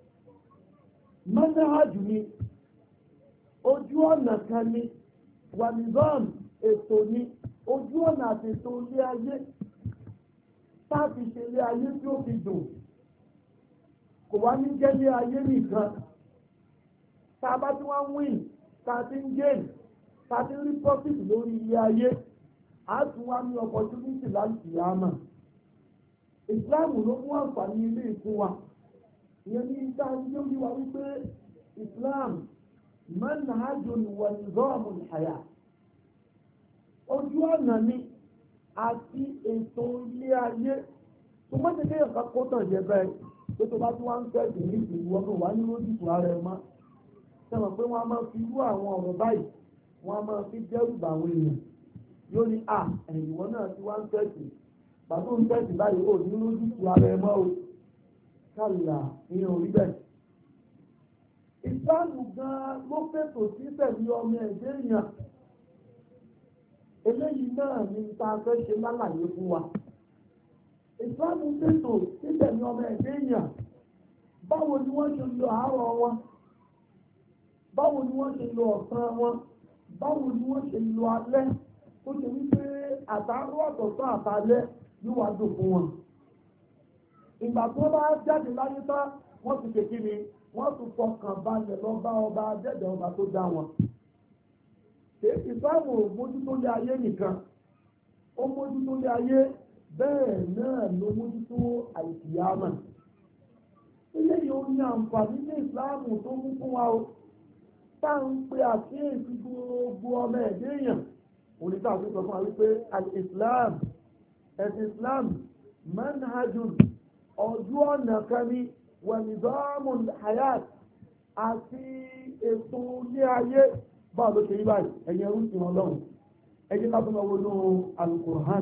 manhajù ni ojú ọ̀nà kan ni wa nizam ètò ni ojú ọ̀nà àti ètò ilé ayé táàbì ṣe ilé ayé tí ó fi dùn kò wá ní jẹ́ ilé ayé nìkan tá a bá tí wọ́n ń win tá a ti ń gain tá a ti ń rí profit lórí ilé ayé a tún wá ní opportunity láti yàmà ìsìláàmù ló mú àǹfààní ilé ìfún wa ìyẹn ní ìta ní ó yí wa wípé islam manhajun wa nizamul hayat ojú ọ̀nà ni àti ètò ilé ayé tó mọ́ tẹ́lẹ̀ ẹ̀ka kó tàn jẹ bẹ́ẹ̀ pé tó bá tún wá ń tẹ́sí ní ìlú wọn kò wá ní lójútù ara ẹ̀ mọ́ sẹ́wọ̀n pé wọ́n á máa fi irú àwọn ọ̀rọ̀ báyìí wọ́n á máa fi dẹ́rù bà àwọn èèyàn yóò ní ẹ̀yìn wọn náà ti wá ń tẹ́sí bàbá ń tẹ́sí báyìí ó ní lójútù ara ẹ̀ mọ́ o kálá ìyẹn ò rí bẹ́ẹ̀. ìsìláàmù gan-an ló fètò sí pẹ̀lú ọmọ ẹ̀dẹ́ èèyàn eléyìí náà ni ta fẹ́ ṣe lálàyé fún wa ìsìláàmù fètò sí pẹ̀lú ọmọ ẹ̀dẹ́ èèyàn báwo ni wọ́n ṣe lo àárọ̀ wọn báwo ni wọ́n ṣe lo ọ̀sán wọn báwo ni wọ́n ṣe lo alẹ́ tó ṣe wípé àtàárọ̀ ọ̀tọ̀ọ̀tọ̀ àtàlẹ́ yóò wá dùn fún wọn ìgbà tó bá jáde láyé tán wọ́n ti kékeré ni wọ́n tún fọkàn balẹ̀ lọ bá ọba ajẹ́jẹ́ ọba tó dá wọn. ìsìláàmù ò mójútó lé ayé nìkan ó mójútó lé ayé bẹ́ẹ̀ náà ló mójútó àìsíyámà. eléyìí ó ní àǹfààní ní ìsìláàmù tó mú fún wa o tá à ń pe àkíyèsí gbogbo ọmọ ẹ̀dẹ́ èèyàn oníkà tó sọ fún wa wípé al-islam ẹ̀sìn islam manhajun ọjọ́ ọ̀nà kan ní wa nizamul hayat àti ètò ilé ayé báwo ló ṣe rí báyìí ẹ̀yẹ rúṣin ọlọ́run ẹ jẹ́ ká tó lọ wọnú al-Qur'an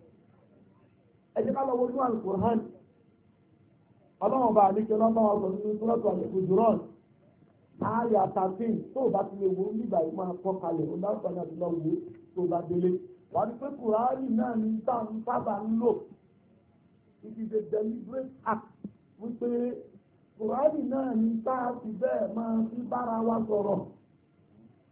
ọlọ́run bá àdéjọ lọ́wọ́ ọ̀sọ̀ nínú sọ́lọ́tù al-Hujurat àyà 13 tó bá ti lè wo nígbà yìí máa kọ́ kalẹ̀ ó láǹfààní àti lọ́wọ́ tó bá délé wà ní pé Kùránì náà ní táwọn sábà ń lò it is a deliberate act wípé Kùránì náà ní táà ti bẹ́ẹ̀ máa fi bára wa sọ̀rọ̀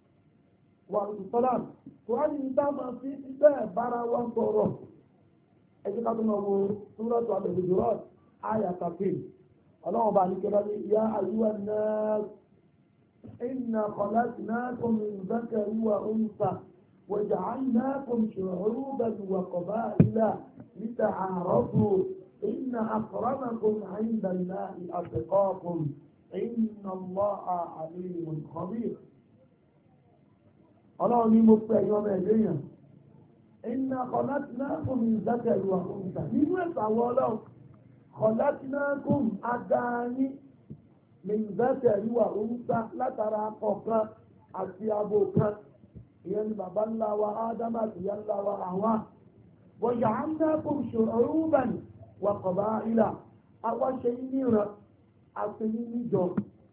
wà ní sọ́lá Kùránì ní táà máa fi bẹ́ẹ̀ bára wa sọ̀rọ̀ ẹjẹ́ ká tó máa wo súrọ́tù al-Hujurat àyà 13 ọlọ́run bá ní kẹ́lá ní yá ayyuhan nas inna khalaqnakum min dhakarin wa untha wa ja'alnakum shu'uban wa qaba'ila lita'arafu inna akramakum 'inda Allahi atqakum inna Allaha 'alimun khabir. ọlọ́run ní mo pẹ́ ẹ̀yọ́ ọmọ ẹ̀dẹ́ yẹn inna khalaqnakum min dhakarin wa untha nínú ẹ̀sà wọ ọlọ́run khalaqnakum adáyí min dhakarin wa untha látara ọ̀kan àti abo kan ìyẹn ni bàbá ńlá wa Ádámù àti ìyá ńlá wa Háwà wa ja'alnakum shu'uban wa qaba'ila àwọn ṣe níran àti níjọ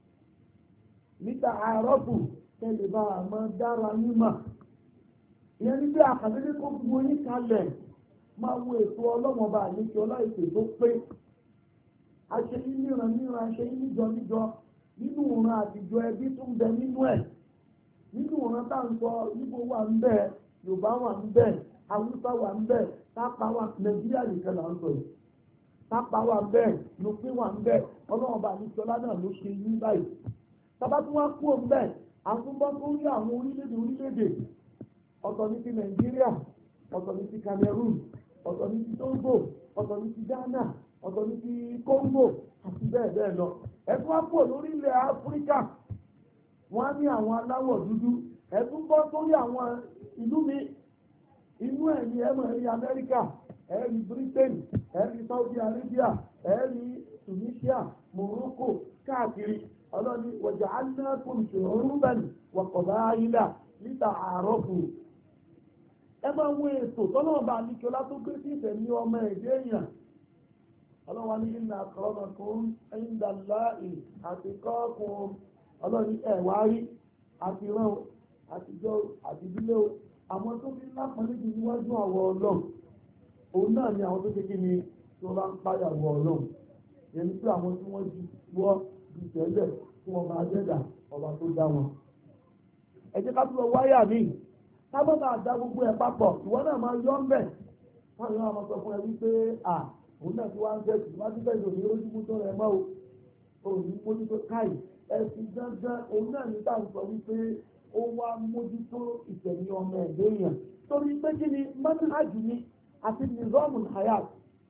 lita'arafu tẹ́lẹ̀ bá a máa dára nímà ìyẹn ní bí àkàdédé kó gbogbo yín kalẹ̀ máa wo ètò ọlọ́mọba àlejò ọláìsè tó pé aṣeyí níran aṣeyí níjọ nínú ìran àtijọ́ ẹbí tó ń bẹ nínú ẹ̀ nínú ìran tá à ń sọ Ìgbò wà ń bẹ Yorùbá wà ń bẹ Haúsá wà ń bẹ Tápà wà Nàìjíríà nìkan là ń sọ yìí Tápà wà ń bẹ Lùpín wà ń bẹ ọlọ́mọba àlejò ọlá náà ló ṣe yí báyìí tábà tí wọ́n kú òun bẹ́ẹ̀ àtúbọ̀ tó rí àwọn orílẹ̀-èdè ọ̀tọ̀ ní ti Nàìjíríà ọ̀tọ̀ ní ti Cameroon ọ̀tọ̀ ní ti Togo ọ̀tọ̀ ní ti Ghana ọ̀tọ̀ ní ti Congo àti bẹ́ẹ̀ bẹ́ẹ̀ lọ ẹ̀tún wá pọ̀ lórí ilẹ̀ Áfíríkà wọ́n á ní àwọn aláwọ̀ dúdú ẹ̀tún bọ́ sórí àwọn ìlú mi inú ẹ̀ ní ẹ̀mọ̀ ẹ̀rí Amẹ́ríkà ẹ̀rí Britain ẹ̀rí Saudi Arabia ẹ̀rí Tunisia Morocco káàkiri ọlọ́ni waja'alnakum shu'uban wa qaba'ila lita'arafu ẹ máa wọ ètò tọ́lọ́ọ̀bá àníkọlá tó gbé sí ìfẹ̀ ní ọmọ ẹ̀dẹ́ èèyàn ọlọ́wà ní inna akramakum 'inda Allahi atqakum ọlọ́ni ẹ̀wárí àti rán àtijọ́ àtìdílé àwọn tó fi lápọ̀ níbi níwájú àwọ̀ ọlọ́run òun náà ni àwọn tó kékeré ni tó bá ń páyà wọ ọlọ́run èyí tí àwọn tí wọ́n ti wọ́ ìtẹ́lẹ̀ fún ọba ajẹ́dà ọba tó dá wọn. ẹ jẹ́ ká tún lọ wáyà míì kábọ́nà àdá gbogbo ẹ̀ papọ̀ ìwọ náà máa yọ ńbẹ̀ wọ́n yọ àwọn sọ fún ẹ wípé òun náà ti wá ń bẹ̀sì wá sí bẹ́ẹ̀ lòdì lójúmú tó rẹ̀ mọ́ o òní mójútó káì ẹ̀sìn dandan òun náà ní táà ń sọ wípé ó wá mójútó ìtẹ̀mí ọmọ ẹ̀dẹ́ èèyàn torí pé kí ni manhajù ni àti nizamul hayat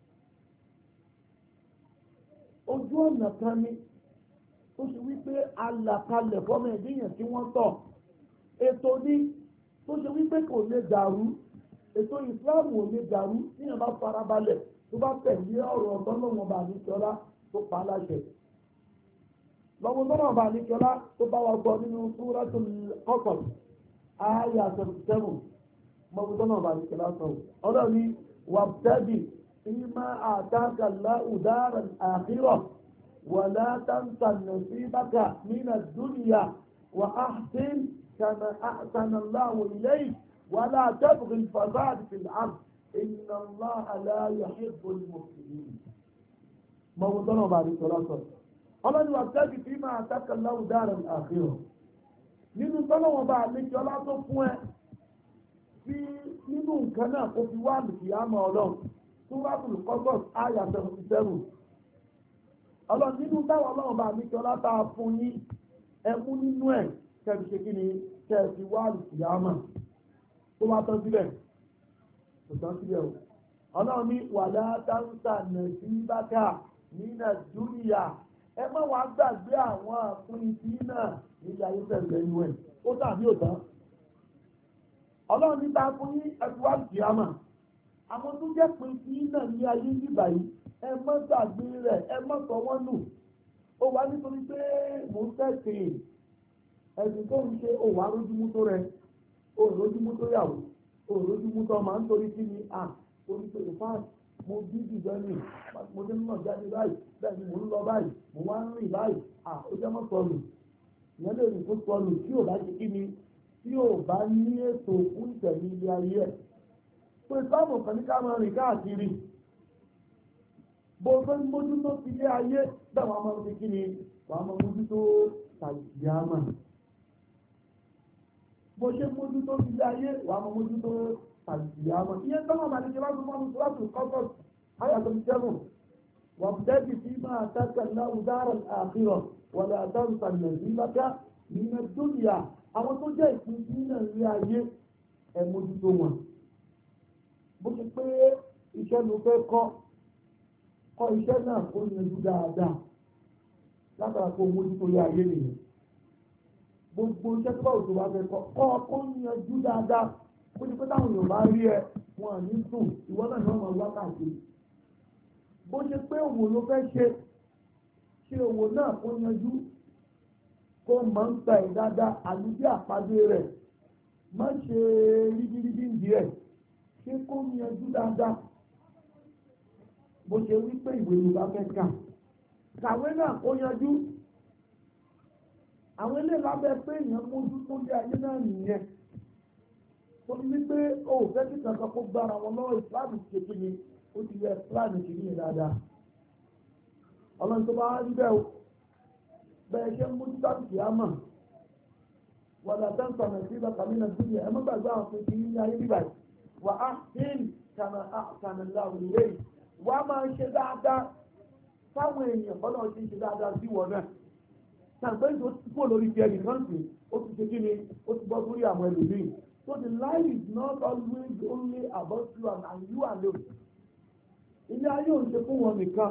ojú ọ̀nà kan ni ó ṣe wípé alàkalẹ̀ fọ́mọ ẹ̀dẹ́yàn tí wọ́n tọ̀ ètò ní tó ṣe wípé kò lè dàrú ètò ìsìláàmù ò lè dàrú níyàn bá farabalẹ̀ tó bá tẹ̀lé ọ̀rọ̀ ọ̀tọ́lọ́wọ̀n bá níjọlá tó pa á láṣẹ lọ́wọ́ tọ́lọ́wọ̀n bá níjọlá tó bá wa gbọ́ nínú Suratul Qasas àyà 77 mọ́wọ́ tọ́lọ́wọ̀n bá níjọlá sọ ọ̀rọ̀ ni wabtaghi fima ataka Allahu daral akhirah ولا تنس نصيبك من الدنيا وأحسن كما أحسن الله إليك ولا تبغ الفساد في الأرض إن الله لا يحب المفسدين ما وصلنا بعد الصلاة الله وابتغ فيما آتاك الله دار الآخرة nínú tọ́lọ́wọ́n bá àlejò ọlá tó fún ẹ tí nínú nǹkan náà kò fi wá àlùkì àmọ́ ọlọ́run Suratul Qasas àyà 77 ọlọ́run nínú táwọn ọlọ́run bá àlejò ọlá tá a fún yín ẹ mú nínú ẹ̀ kẹ́ẹ̀fì ṣe kí ni kẹ́ẹ̀fì wá àlùkì àmọ́ tó wá tán síbẹ̀ kò tán síbẹ̀ o ọlọ́run ní wàlá táǹtà nasibaka nínà dúnìyà ẹ má wàá gbàgbé àwọn àpín tí náà nílé ayé tẹ̀lé inú ẹ̀ ó tàbí òtán ọlọ́run níta fún yín ẹ̀fọ́ àlùkìyàmà àwọn tó jẹ́ pín tí náà ní ayé yíbà yìí ẹ má gbàgbé rẹ̀ ẹ má sọ wọ́n nù ó wá nítorí pé mò ń tẹ̀sìn ẹ̀sìn tó ń ṣe òwò arójúmútó rẹ̀ òrójúmútó yàwó òrójúmútó máa ń torí kí ni orí pé ìfáàsì mo bí dìgbẹ́ni mo dé náà jáde báyìí bẹ́ẹ̀ ni mo ń lọ báyìí mo wá ń rìn báyìí ó jẹ́ mọ́ sọnù ìyẹn lè rìn fún sọnù tí ò bá ṣe kí ni tí ò bá ní ètò fún ìtẹ̀lé ilé ayé ẹ̀ pé sáàmù kan ní ká máa rìn káàkiri bó tó ń mójútó ti ilé ayé bẹ́ẹ̀ wọ́n máa ń fi kí ni wọ́n máa mójútó tàìyámà bó ṣe mójútó ti ilé ayé wọ́n máa mójútó àlùkìyámà ìyẹn tó máa bàlẹ̀ kíláàsì fún ọmọ kíláàsì kọ́kọ́ ayàtọ̀ ìṣẹ́gun wàbùdẹ́bì tí máa tẹ́tẹ̀ náà dára àkírọ̀ wọlé àtọ́rùsà nàìjíríà nínú dúnìyà àwọn tó jẹ́ ìpín sí náà ní ayé ẹ̀mójútó wọn bó ṣe pé iṣẹ́ ló fẹ́ kọ́ iṣẹ́ náà kó yanjú dáadáa látara kó mójútó lé ayé nìyẹn gbogbo iṣẹ́ tó bá òjò wá fẹ́ kọ́ yanjú dáadáa bó ṣe pé táwọn èèyàn bá rí ẹ wọn à ní sùn ìwọ náà ni wọ́n máa wá káàkiri bó ṣe pé òwò ló fẹ́ ṣe òwò náà kó yanjú kó máa ń gba ẹ̀ dáadáa àlùbí àpàdé rẹ̀ má ṣe rídírídí díẹ̀ ṣé kó yanjú dáadáa bó ṣe wí pé ìwé ló bá fẹ́ kà kàwé náà kó yanjú àwọn ilé lábẹ́ pé èèyàn mójú tó lé ayé náà nìyẹn tó ní wípé ó fẹ́ kí kankan kó gbára wọn lọ́wọ́ ìsìláàmù ṣe kí ni ó ti yẹ ìsìláàmù kì í yẹn dáadáa ọlọ́run tó bá wá rí bẹ́ẹ̀ o bẹ́ẹ̀ ṣe ń mójú tábì kì á mọ̀ wọ́n lọ tẹ́ǹtà nàìjíríà kàmínà dúnìyà ẹ má gbàgbé àwọn pé kì í ní ayé bíbà wà á dín kàmà láwùn ilé yìí wà á máa ṣe dáadáa fáwọn èèyàn ọlọ́run ti ń ṣe dáadáa sí wọn náà tàbí tó ti kó lórí ti ẹnì kan sí ó ti ṣe kí ni ó ti bọ́ sórí àwọn ẹlòmíì so the life is not always only about you and you alone ilé ayé ò ń ṣe fún wọn nìkan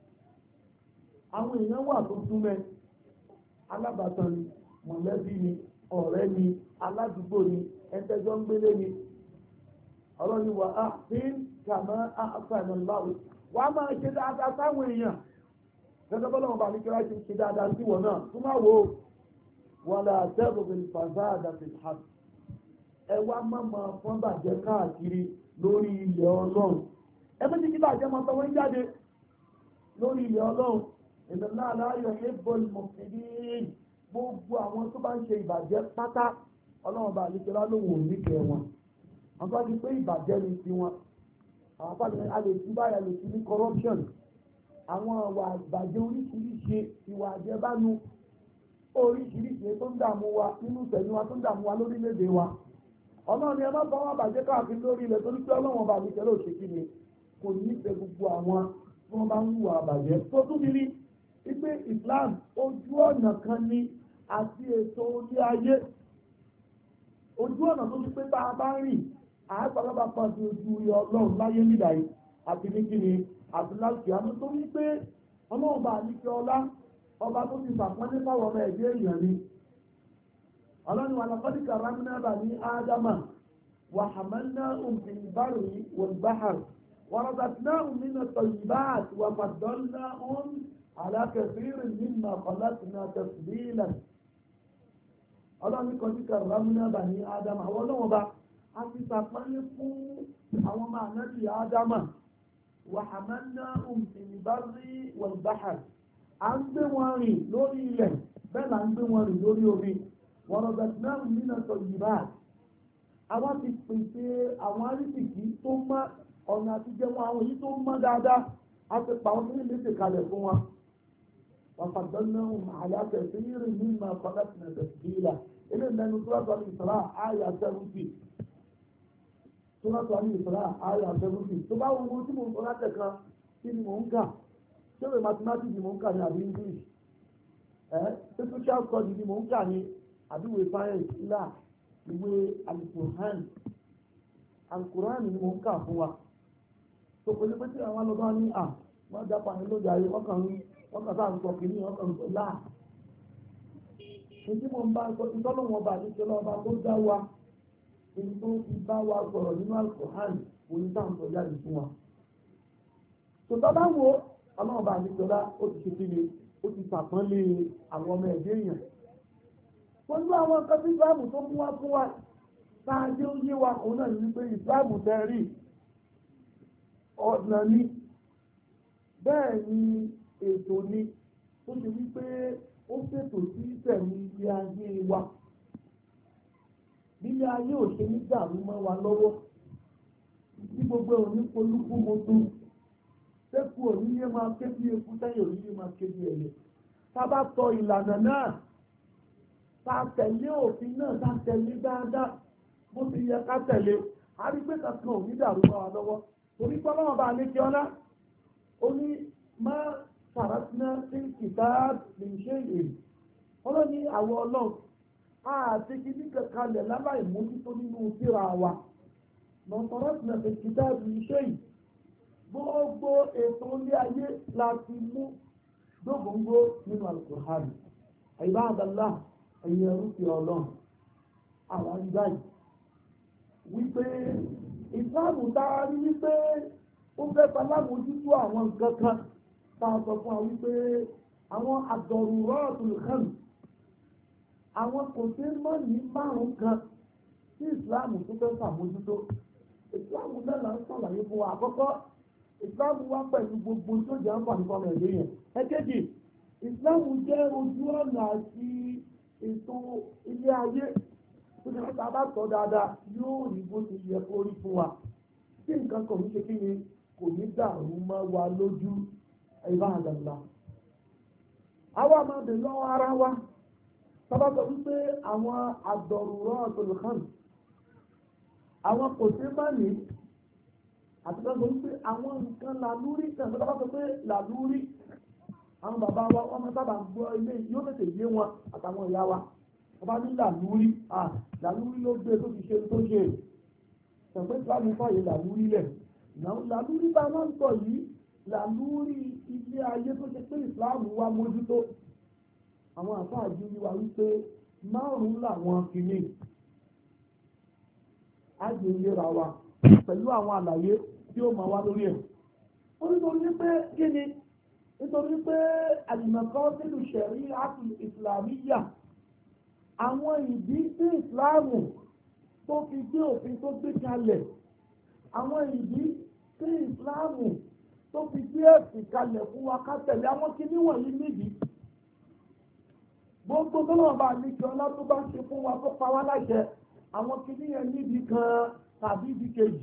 àwọn èèyàn wà tó súnmẹ́ alábàtàn ni mọ̀lẹ́bí ni ọ̀rẹ́ ni aládùúgbò ni ẹ̀ńtẹ́jọ́ ń gbélé ni ọlọ́ni wà á sí kàmá àfààní láwùjọ wà á máa ṣe dáadáa sáwọn èèyàn gẹ́gẹ́ bọ́lá wọn bá ní kíláà ṣe ṣe dáadáa sí wọn náà tún máa wò ó wọn là tẹ́bù bíi fàzáàdà bíi hàn ẹ wá má máa fọ́n bàjẹ́ káàkiri lórí ilẹ̀ ọlọ́run ẹ méjì kí bàjẹ́ máa tọwọ́ ń jáde lórí ilẹ̀ ọlọ́run ìdánná aláyọ̀ ṣe bọ́ọ̀lù mọ̀fìdí gbogbo àwọn tó bá ń ṣe ìbàjẹ́ pátá ọlọ́run bá ní kíláà lóhùn òní kẹ wọn àwọn bá ti pé ìbàjẹ́ ni tiwọn àwọn bá ti a lè ti báyà lè ti ní corruption àwọn ìwà ìbàjẹ́ oríṣiríṣi ìwà àjẹbánu oríṣiríṣi tó ń dààmú wa nínú ìtẹ̀lé wa tó ń dààmú wa lórílẹ̀‐èdè wa ọlọ́run ni ẹ má bá wọn bàjẹ́ káàkiri lórí ilẹ̀ tó ní pé ọlọ́run ọba mi tẹ́lẹ̀ òṣèkí ni kò ní í fẹ́ gbogbo àwọn tí wọ́n bá ń hùwà àbàjẹ́ tó tún bí rí wípé Islam ojú ọ̀nà kan ní àti ètò orí ayé ojú ọ̀nà tó ti pé bá a bá rìn àápàlábà pàdé ojú ọlọ́run láyé nígbà yìí àti ní kíni àti láti àmì tó ní pé ọlọ́run bá ní kí ọlá ọba tó ti sàpọ́nlé fáwọn ọmọ ẹ̀dẹ́ èèyàn ni ọlọ́run wà lọ́kọ́dí kàrámínàbà ní ádámà wà hàmánà òǹfìn bárò wọ̀lbáhàr wà rọ̀dàtìná òmìnà tọ̀yìbáàt wà fàdọ́nà òun alákẹ̀fìrì mímà kọ̀látìná tẹ̀sílẹ̀ ọlọ́run kọ́dí kàrámínàbà ní ádámà àwọn ọlọ́run bá a ti sàpọ́nlé fún àwọn ọmọ ànábì ádámà wà hàmánà òǹfìn bárò wọ̀lbáhàr à ń gbé wọn rìn lórí ilẹ̀ bẹ́ẹ̀ là ń gbé wọn rìn lórí omi wọ̀rọ̀bẹ̀tìnáà nínú tọ̀yìbá àwọn ti pèsè àwọn arísìkí tó mọ́ ọ̀nà àtijọ́ wọn àwọn èyí tó mọ́ dáadáa a ti pa àwọn kíní léṣe kalẹ̀ fún wọn wàfàdánná àyàfẹ́ sí rìn nínú ọ̀pọ̀lọpọ̀ tẹ̀síìlà ilé ìlẹ́nu sọ́rọ́tọ̀ ní ìsọ̀rá àyà 70 sọ́rọ́tọ̀ ní ìsọ̀rá àyà 70 tó bá wọn ohun tí mo ń sọ látẹ̀ kan kí ni mò ń kà ṣé ìwé mathematics ni mò ń kà ní àbí English ṣé social studies ni mò ń kà ní àbíwé science ilá ìwé alukuran ni mo ń kà fún wa tó pẹ̀lú pé tí àwọn ọlọ́dọ́ ní à wọ́n dápa ní lójà yìí ọkàn sáà ń sọ kìíní ọkàn ń sọ láà èyí mo ń bá sọ ìtọ́lọ́wọ́n ọba àti ìṣẹ́lẹ̀ ọba tó dá wa èyí tó fi bá wa sọ̀rọ̀ nínú alukuran òní sáà ń sọ jáde fún wa tòtọ́ bá wo ọlọ́wọ́n ọba àti ìṣẹ́lẹ̀ ó ti ṣe kíni ó ti sàpọ́nlé àwọn ọmọ ẹ̀dẹ́ èèyàn pẹ̀lú àwọn nǹkan tí ìsìláàmù tó mú wá fún wa sáájú ó yé wa òun náà ní pé ìsìláàmù tẹ́rì ọ̀nà ni bẹ́ẹ̀ ni ètò ni tó ṣe wípé ó ṣètò sí tẹ̀mí ilé ayé wa nílé ayé ò ṣe ní dàrú mọ́ wa lọ́wọ́ tí gbogbo òní polúkú mọ́tò sẹ́kù òní yé máa ké bí eku sẹ́yìn òní yé máa ké bí ẹ̀yẹ tá bá tọ ìlànà náà ta tẹ̀lé òfin náà ta tẹ̀lé dáadáa bó ti yẹ ká tẹ̀lé a rí pé kankan ò ní dàrú bá wa lọ́wọ́ torí pé ọlọ́run bá lè kí ọlá ó ní má fàrásínà sí kìtà lè ṣe èrè ọlọ́ni àwọn ọlọ́run àti kìíní kankanlẹ̀ láláì mójútó nínú síra wa lọ́tọ̀rọ́sínà sí kìtà lè ṣe èrè gbogbo ètò ilé ayé láti mú dógóńgó nínú Al-Qur'an ibadallah ẹ̀yẹ rúfin ọlọ́run àwọn àgbà yìí wípé ìsìláàmù dárí wípé ó fẹ́ falámójútó àwọn nǹkan kan tá a sọ fún wa wípé àwọn ad-daruratul khams àwọn kò sí mọ́ ní márùn-ún kan tí ìsìláàmù tó fẹ́ sàmójútó ìsìláàmù náà là ń sàlàyé fún wa àkọ́kọ́ ìsìláàmù wá pẹ̀lú gbogbo tó jẹ́ àǹfààní fọmọ ẹ̀dẹ́ yẹn ẹ̀kejì ìsìláàmù jẹ́ ojú ọ̀nà àti ètò ilé ayé tó ti fẹ́ bá sọ dáadáa yóò rí bó ti yẹ kó rí fún wa tí nǹkan kan ní ṣe kí ni kò ní dàrú mọ́ wa lójú ibadallah àwa máa bè lọ́wọ́ ara wa sábàbọ̀ wípé àwọn ad-daruratul khams àwọn kò sí má ní àti sábàbọ̀ wípé àwọn nǹkan làlúrí kan sábàbọ̀ pé làlúrí àwọn bàbá wa wọ́n máa sábà gbọ́ ilé yóò tètè yé wọn àtàwọn ìyá wa wọ́n bá ní làlúrí làlúrí ló gbé tó fi ṣe tó ṣe ṣẹ̀pẹ́ ìsìlámù fàyè làlúrí lẹ̀ làlúrí bá wọ́n ń sọ yìí làlúrí ilé ayé tó ṣe pé ìsìlámù wa mójútó àwọn àfáàjú wíwá wípé márùn-ún làwọn kìíní ájòyéra wa pẹ̀lú àwọn àlàyé tí ó máa wá lórí ẹ̀ ó nítorí wípé kí ni nítorí pé al-maqasid ash-shari'ah al-islamiyya àwọn ìdí tí ìsìlámù tó fi gbé òfin tó gbé kalẹ̀ àwọn ìdí tí ìsìláàmù tó fi gbé ẹ̀sìn kalẹ̀ fún wa ká tẹ̀lé àwọn kìíní wọ̀nyí nídìí gbogbo tó lọ́wọ́ bá ní kí ọlá tó bá ń ṣe fún wa tó pa wá láṣẹ àwọn kìíní yẹn nídìí kan tàbí ìdí kejì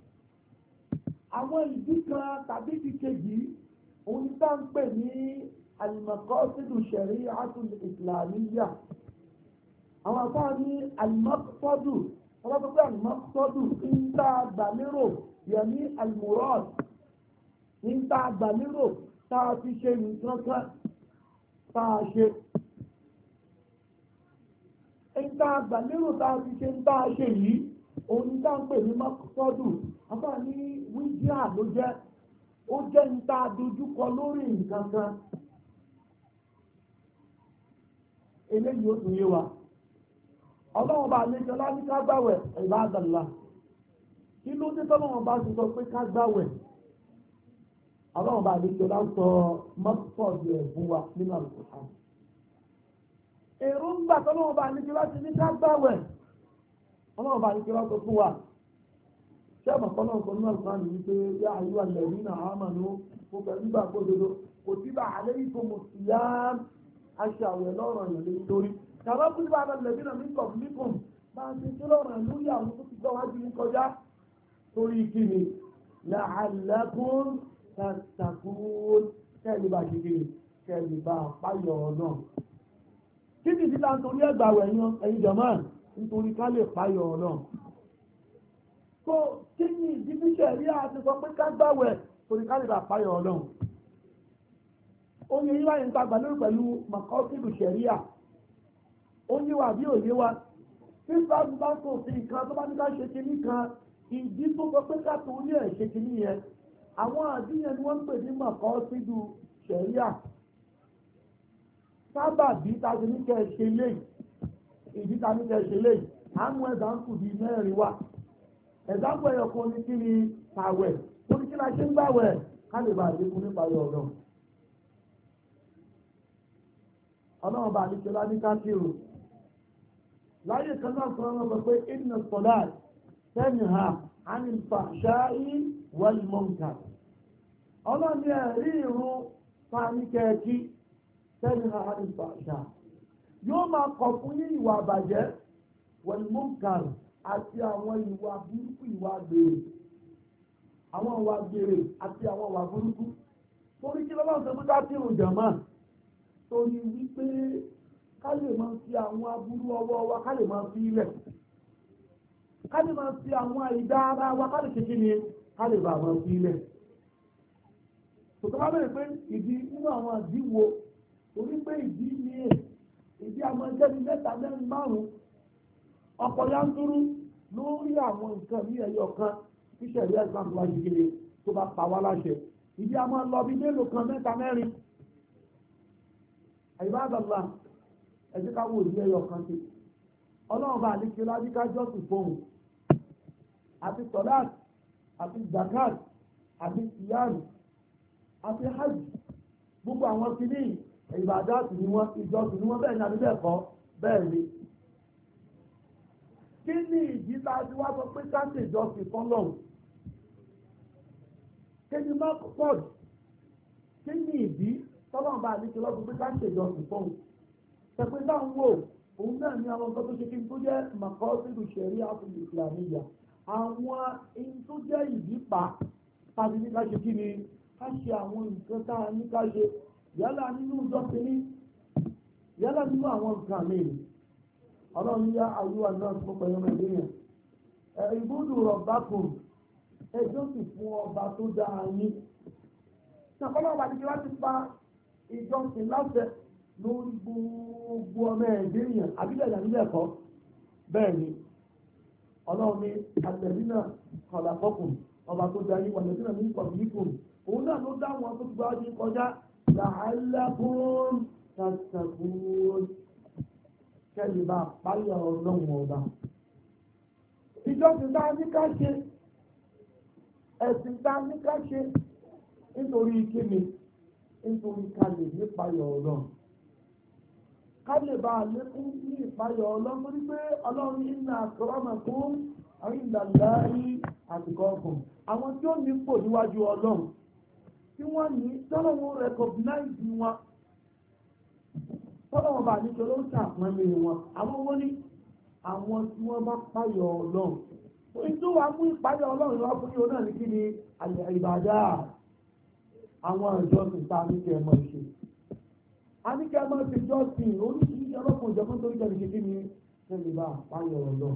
àwọn ìdí kan tàbí ìdí kejì òun tá ń pè ní al-maqasid ash-shari'ah al-islamiyya àwọn afá ní al-maqsad wọ́n tó pé al-maqsad ń tá àgbàlérò yẹ̀ ní al-murad ń tá àgbàlérò tá a fi ṣe nǹkan kan tá a ṣe ń tá àgbàlérò tá a fi ṣe ń tá a ṣe yìí òun ní tá ń pè ní maqsad afá ní wíjíà ló jẹ́ ó jẹ́ ń tá a dojúkọ lórí nǹkan kan eléyìí ó tún yé wa ọlọ́run bá àlejò láti ká gbàwẹ̀ ìbádàlá kí ló dé tọ́lọ́run bá ti sọ pé ká gbàwẹ̀ ọlọ́run bá àlejò láti sọ mọ́tòfọ́ọ̀dù ẹ̀ fún wa nínú Al-Qur'an èròǹgbà tọ́lọ́run bá àlejò láti ní ká gbàwẹ̀ ọlọ́run bá àlejò láti sọ fún wa ṣé àmọ̀ tọ́lọ́run sọ nínú Al-Qur'an yìí pé yá ayyuhal ladhina amanu mo pẹ̀lú ìgbà gbódodo kutiba alaykumus siyam aṣọ àwẹ̀ lọ́rọ̀ yẹn lé lórí kàbá kúrò bá bá lẹ̀bí náà ní kọ̀ọ̀lìkùn máa ti tó lọ́rọ̀ lórí àwọn tó ti gbọ́ wájú ní kọjá torí kíni la'allakum tattaqun kẹ́lì bá ṣe kíni kẹ́lì bá páyọ̀ náà kí ni ìdílé nítorí ẹgbà wẹ̀yàn ẹ̀yin jọ̀mọ́ nítorí ká lè páyọ̀ náà tó kí ni ìdílé ṣẹ̀rí àti sọ pé ká gbàwẹ̀ torí ká lè bá páyọ̀ náà ó yẹ yíwá yẹn ta gbàlérò pẹ̀lú maqasidu ṣẹ̀ríà ó ní wà bí òye wa tí sáàbù bá tó sí nǹkan tó bá ní ká ṣe kìíní kan ìdí tó sọ pé ká tó ní ẹ̀ ṣe kìíní yẹn àwọn àdíyẹn ni wọ́n ń pè ní maqasidu ṣẹ̀ríà sábà bí ta ti ní kẹ́ ṣe léyìí ìdí ta ní kẹ́ ṣe léyìí àánú ẹ̀dáǹkù bíi mẹ́rin wa ẹ̀dáǹkù ẹ̀yọ̀ kan ní kí ni àwẹ̀ torí kí la ṣe ń gbàwẹ̀ ká lè bá àlékún nípa ọ̀rọ̀ ọlọ́run bá àlékún lá ní ká kírun láyé kan náà sọ wọn sọ pé inna salat tanha anil fahsha'i wal munkar ọlọ́ni ẹ̀rí ìrun fáníkẹ́ẹ̀kí tanha anil fahsha' yóò máa kọ̀ fún yín ìwà àbàjẹ́ wal munkar àti àwọn ìwà burúkú ìwà gbèrè àwọn ìwà gbèrè àti àwọn ìwà burúkú torí kí lọ́wọ́ sọ pé ká tí ìrun jàmá torí wípé ká lè máa fi àwọn aburú ọwọ́ wa ká lè máa fi ilẹ̀ ká lè máa fi àwọn àìdá ara wa ká lè ṣe kí ni ká lè bá àwọn sí ilẹ̀. tòtò wá bẹ̀rẹ̀ pé ìdí nínú àwọn àdí wo torí pé ìdí ni ìdí àwọn ẹgbẹ́ ní mẹ́ta mẹ́rin márùn-ún ọ̀pọ̀ yanturu lórí àwọn nǹkan ní ẹyọ kan tí sẹ̀rí ẹ̀sán tó wá ṣe kiri tó bá pa wá láṣẹ ìdí àwọn lọ bí mélòó kan mẹ́ta mẹ́rin àyíbádọ́gba ẹ̀jẹ̀ ká wò ní ẹyọ kan sí ọlọ́run bá àlékè lábíká jọ́sìn fóun àti sọ̀dáàt àti zakat àti ìyáàrù àti hajj gbogbo àwọn kìíní ìbàdàtì ni wọ́n ìjọsìn ni wọ́n bẹ́ẹ̀ ní àbíbẹ̀ kọ́ bẹ́ẹ̀ ni kí ni ìdí tá a ti wá sọ pé ká ṣèjọsìn fọ́lọ́run kí ni má pọ̀ kí ni ìdí tọ́lọ́run bá àlékè lọ́sọ pé ká ṣèjọsìn fóun pẹ̀pẹ́ náà ń wò òun náà ní àwọn nǹkan tó ṣe kí n tó jẹ́ maqasidu shari'atul islamiyya àwọn ẹni tó jẹ́ ìdí pa tàbí ní ká ṣe kí ni ká ṣe àwọn nǹkan tá a ní ká ṣe yálà nínú ìjọsìn ní yálà nínú àwọn nǹkan mìíràn ọlọ́run yá àyíwá náà tó pẹ̀lú ọmọ ẹ̀dẹ́ yẹn ìbúdù rabbakum ẹjọ́ sì fún ọba tó dá yín ṣàkọ́lọ́ ọba nígbà láti pa ìjọsìn láṣẹ lórí gbogbo ọmọ ẹ̀dẹ́ yẹn àbílẹ̀ ìyànílẹ̀ ẹ̀kọ́ bẹ́ẹ̀ ni ọlọ́run ní àtẹ̀línà khalaqakum ọba tó dá yín wà lẹ́sìn ní qablikum òun náà ló dá wọn tó ti gbá ọdún kọjá la'allakum tattaqun kẹ́lì bá páyà ọlọ́run ọba. ìjọsìn tá a ní ká ṣe ẹ̀sìn tá a ní ká ṣe nítorí kíni nítorí ká lè ní páyà ọlọ́run ká lè bá a lékún ní ìpáyà ọlọ́run torí pé ọlọ́run inna akramakum indallahi atqakum àwọn tí ó ní pò níwájú ọlọ́run tí wọ́n ní tọ́lọ́wọ́ rẹ̀kọ̀gnáìsì wọn tọ́lọ́wọ́ bá níṣẹ́ ló ń ṣàpọ́nlé wọn àwọn wọ́n ní àwọn tí wọ́n bá páyọ̀ ọlọ́run orí tó wà mú ìpáyọ̀ ọlọ́run lọ́wọ́ fún yóò náà ní kí ni ìbàdà àwọn ìjọsìn tá a ní kẹ́ ẹ mọ́ ṣe a ní kẹ́ ẹ mọ́ ṣe jọ́sìn oríṣiríṣi ọlọ́kùnrin ìjọba tó ń jẹ́ ṣe kí ni kẹ́lẹ́ bá páyọ̀ ọlọ́run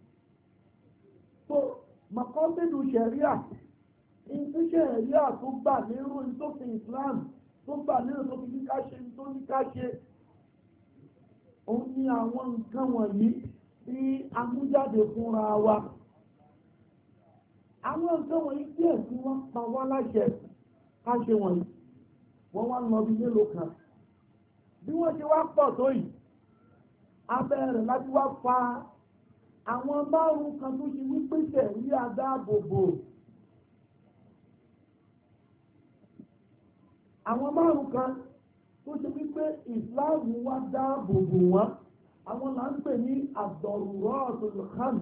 so maqasidu sharia ìtúnṣe ẹ̀ríà tó gbà lérò ìtòfin Islam tó gbà lérò tó fi ní ká ṣe tó ní ká ṣe òun ni àwọn nǹkan wọ̀nyí tí a mú jáde fúnra wa àwọn nǹkan wọ̀nyí díẹ̀ tí wọ́n pa wá láṣẹ ká ṣe wọ̀nyí wọ́n wá lọ bí mélòó kan bí wọ́n ṣe wá pọ̀ tó yìí abẹ́rẹ́ láti wá fa àwọn márùn-ún kan tó ṣe wípé ṣẹ̀rí àdáàbòbò àwọn márùn kan tó ṣe wípé ìsìláàmù wá dáàbòbò wọn àwọn là ń pè ní ad-daruratul khams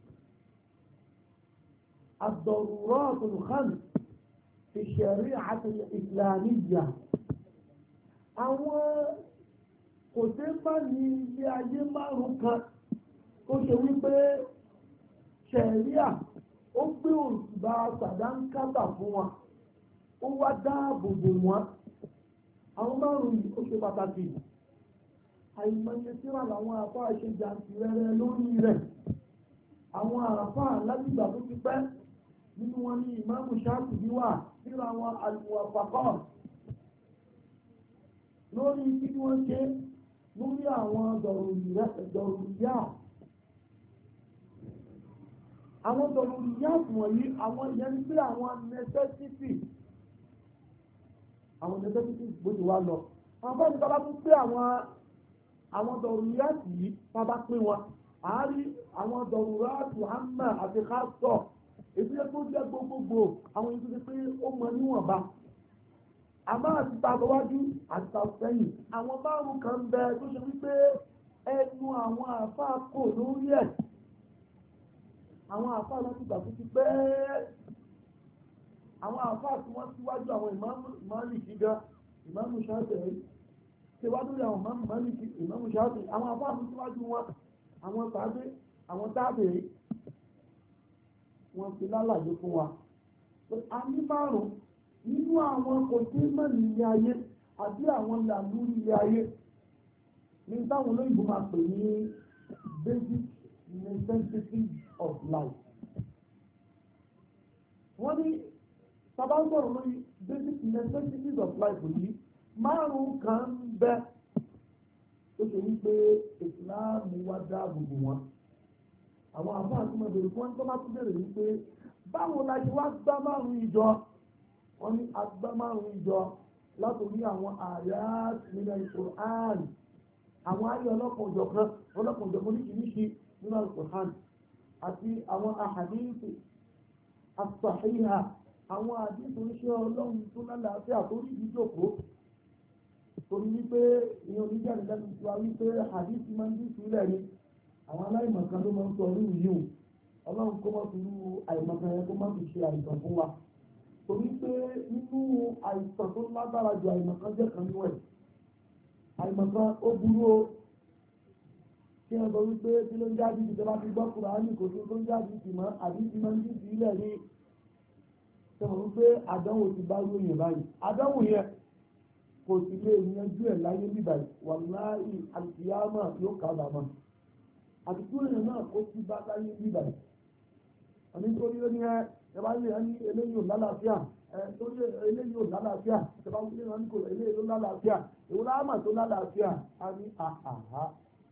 ad-daruratul khams fi shari'atil islamiyya àwọn kò tẹ́ bá ní ilé ayé márùn kan tó ṣe wípé ṣẹ̀ríà ó gbé òṣùbà sàdánkátà fún wọn ó wá dáàbòbò wọn àwọn márùn yìí ó ṣe pàtàkì àìmọye síra làwọn àfáà ṣe jàǹtìrẹrẹ lórí rẹ̀ àwọn àfáà látìgbà tó ti pẹ́ nínú wọn ní ìmáàmù Ṣáfi'í wà síra àwọn al-Muwafaqat lórí kí wọ́n ṣe lórí àwọn dọ̀rùrìyà àwọn dọ̀rùrìyà wọ̀nyí àwọn ìyẹn ní pé àwọn necessity àwọn necessity bó ti wá lọ àwọn bá ní bá tún pé àwọn dọ̀rùrìyàtì yìí bá bá pín wọn àárí àwọn dọ̀rùrìyàtì àmà àti káàtọ̀ èyí tó jẹ́ gbogbogbò àwọn èyí tó ti pé ó mọ níwọ̀nba àmọ́ àti tàbíwájú àti tàbísẹ́yìn àwọn márùn kan ń bẹ tó ṣe wípé ẹnu àwọn àfáà kò lórí ẹ̀ àwọn àfáà láti gbà tó ti pẹ́ àwọn àfáà tí wọ́n síwájú àwọn ìmáàmù ìṣígá ìmáàmù Ṣáfi'í síwájú àwọn ìmáàmù Málíkì ìmáàmù Ṣáfi'í àwọn àfáà tí síwájú wọn àwọn tàbí àwọn tábìrì wọn fi lálàyé fún wa a ní márùn nínú àwọn kò tí mọ̀ ní ilé ayé àbí àwọn làlú ilé ayé ní táwọn olóyìnbó máa pè ní basic necessities of life. wọ́n ní sábà ń sọ̀rọ̀ lórí basic necessities of life yìí márùn-ún kan ń bẹ tó ṣe wípé ìsìláàmù wá dáàbò bò wọn. àwọn àfáà tí mo bèrè fún wọn tó bá tún bèrè wípé báwo la ṣe wá gbá márùn-ún ìjọ. wọ́n ní agbá márùn-ún ìjọ látòrí àwọn àyát nínú Al-Qur'an, àwọn ayé ọlọ́kan òjọ̀kan oríṣiríṣi nínú Al-Qur'an àti àwọn àhàdíìsì as-sahiha, àwọn àdíìsì oníṣẹ́ ọlọ́run tó lálàáfíà tó rí ìjókòó. torí wípé ìyẹn oníjàre lẹ́nu tí wá wípé àdíìsì máa ń dín sílẹ̀ ni àwọn aláìmọ̀kan ló máa ń sọ orí yìí ọlọ́run kó má fi rú àìmọ̀kan yẹn kó má fi ṣe àìsàn fún wa. torí pé nínú àìsàn tó lágbára ju àìmọ̀kan jẹ́ kan nínú ẹ̀. àìmọ̀kan ó burú o kí wọ́n sọ wípé tí ló ń jáde ìjọba ti gbọ́ Kùránì kò tó ń jáde ìtìmọ́ àbí ti máa ń dín sílẹ̀ ní sọ̀rọ̀ wípé àdánwò ti bá rú èèyàn báyìí. àdánwò yẹn kò sì lè yanjú ẹ̀ láyé bíbáyìí wàláhì àlùkìyámà yóò kábàámọ̀ àti tí èèyàn náà kó sí bá láyé bíbáyìí. àní torí ó ní ẹ bá lè ní eléyìí ò lálàáfíà torí eléyìí ò lálàáfíà ẹ bá wọlé wọn kò eléyìí ló lálàáfíà èwo láàmà tó lálàáfíà á ní àhàhà.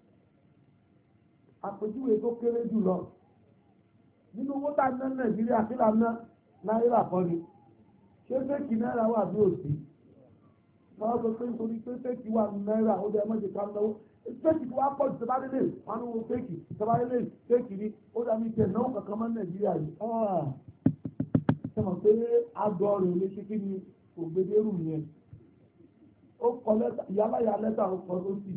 àpèjúwe tó kéré jù lọ nínú owó tá a ná Nàìjíríà kí la ná náírà kọ́ ni ṣé fẹ́ẹ̀kì náírà wà bí òsì wọ́n sọ pé nítorí pé fẹ́ẹ̀kì wà ní náírà ó dẹ́ mọ́jẹ ká náwó fẹ́ẹ̀kì tó wá pọ̀ jù tẹ́bá lélẹ̀ wọn ní wọn fẹ́ẹ̀kì tẹ́bá lélẹ̀ fẹ́ẹ̀kì ni ó dàbí tẹ̀ náwó kankan mọ́ Nàìjíríà yìí ṣe mọ̀ pé àgọ́ rẹ̀ lè ṣe kí ni ògbédérù yẹn ó kọ lẹ́tà ìyáláyà lẹ́tà ó kọ lóṣì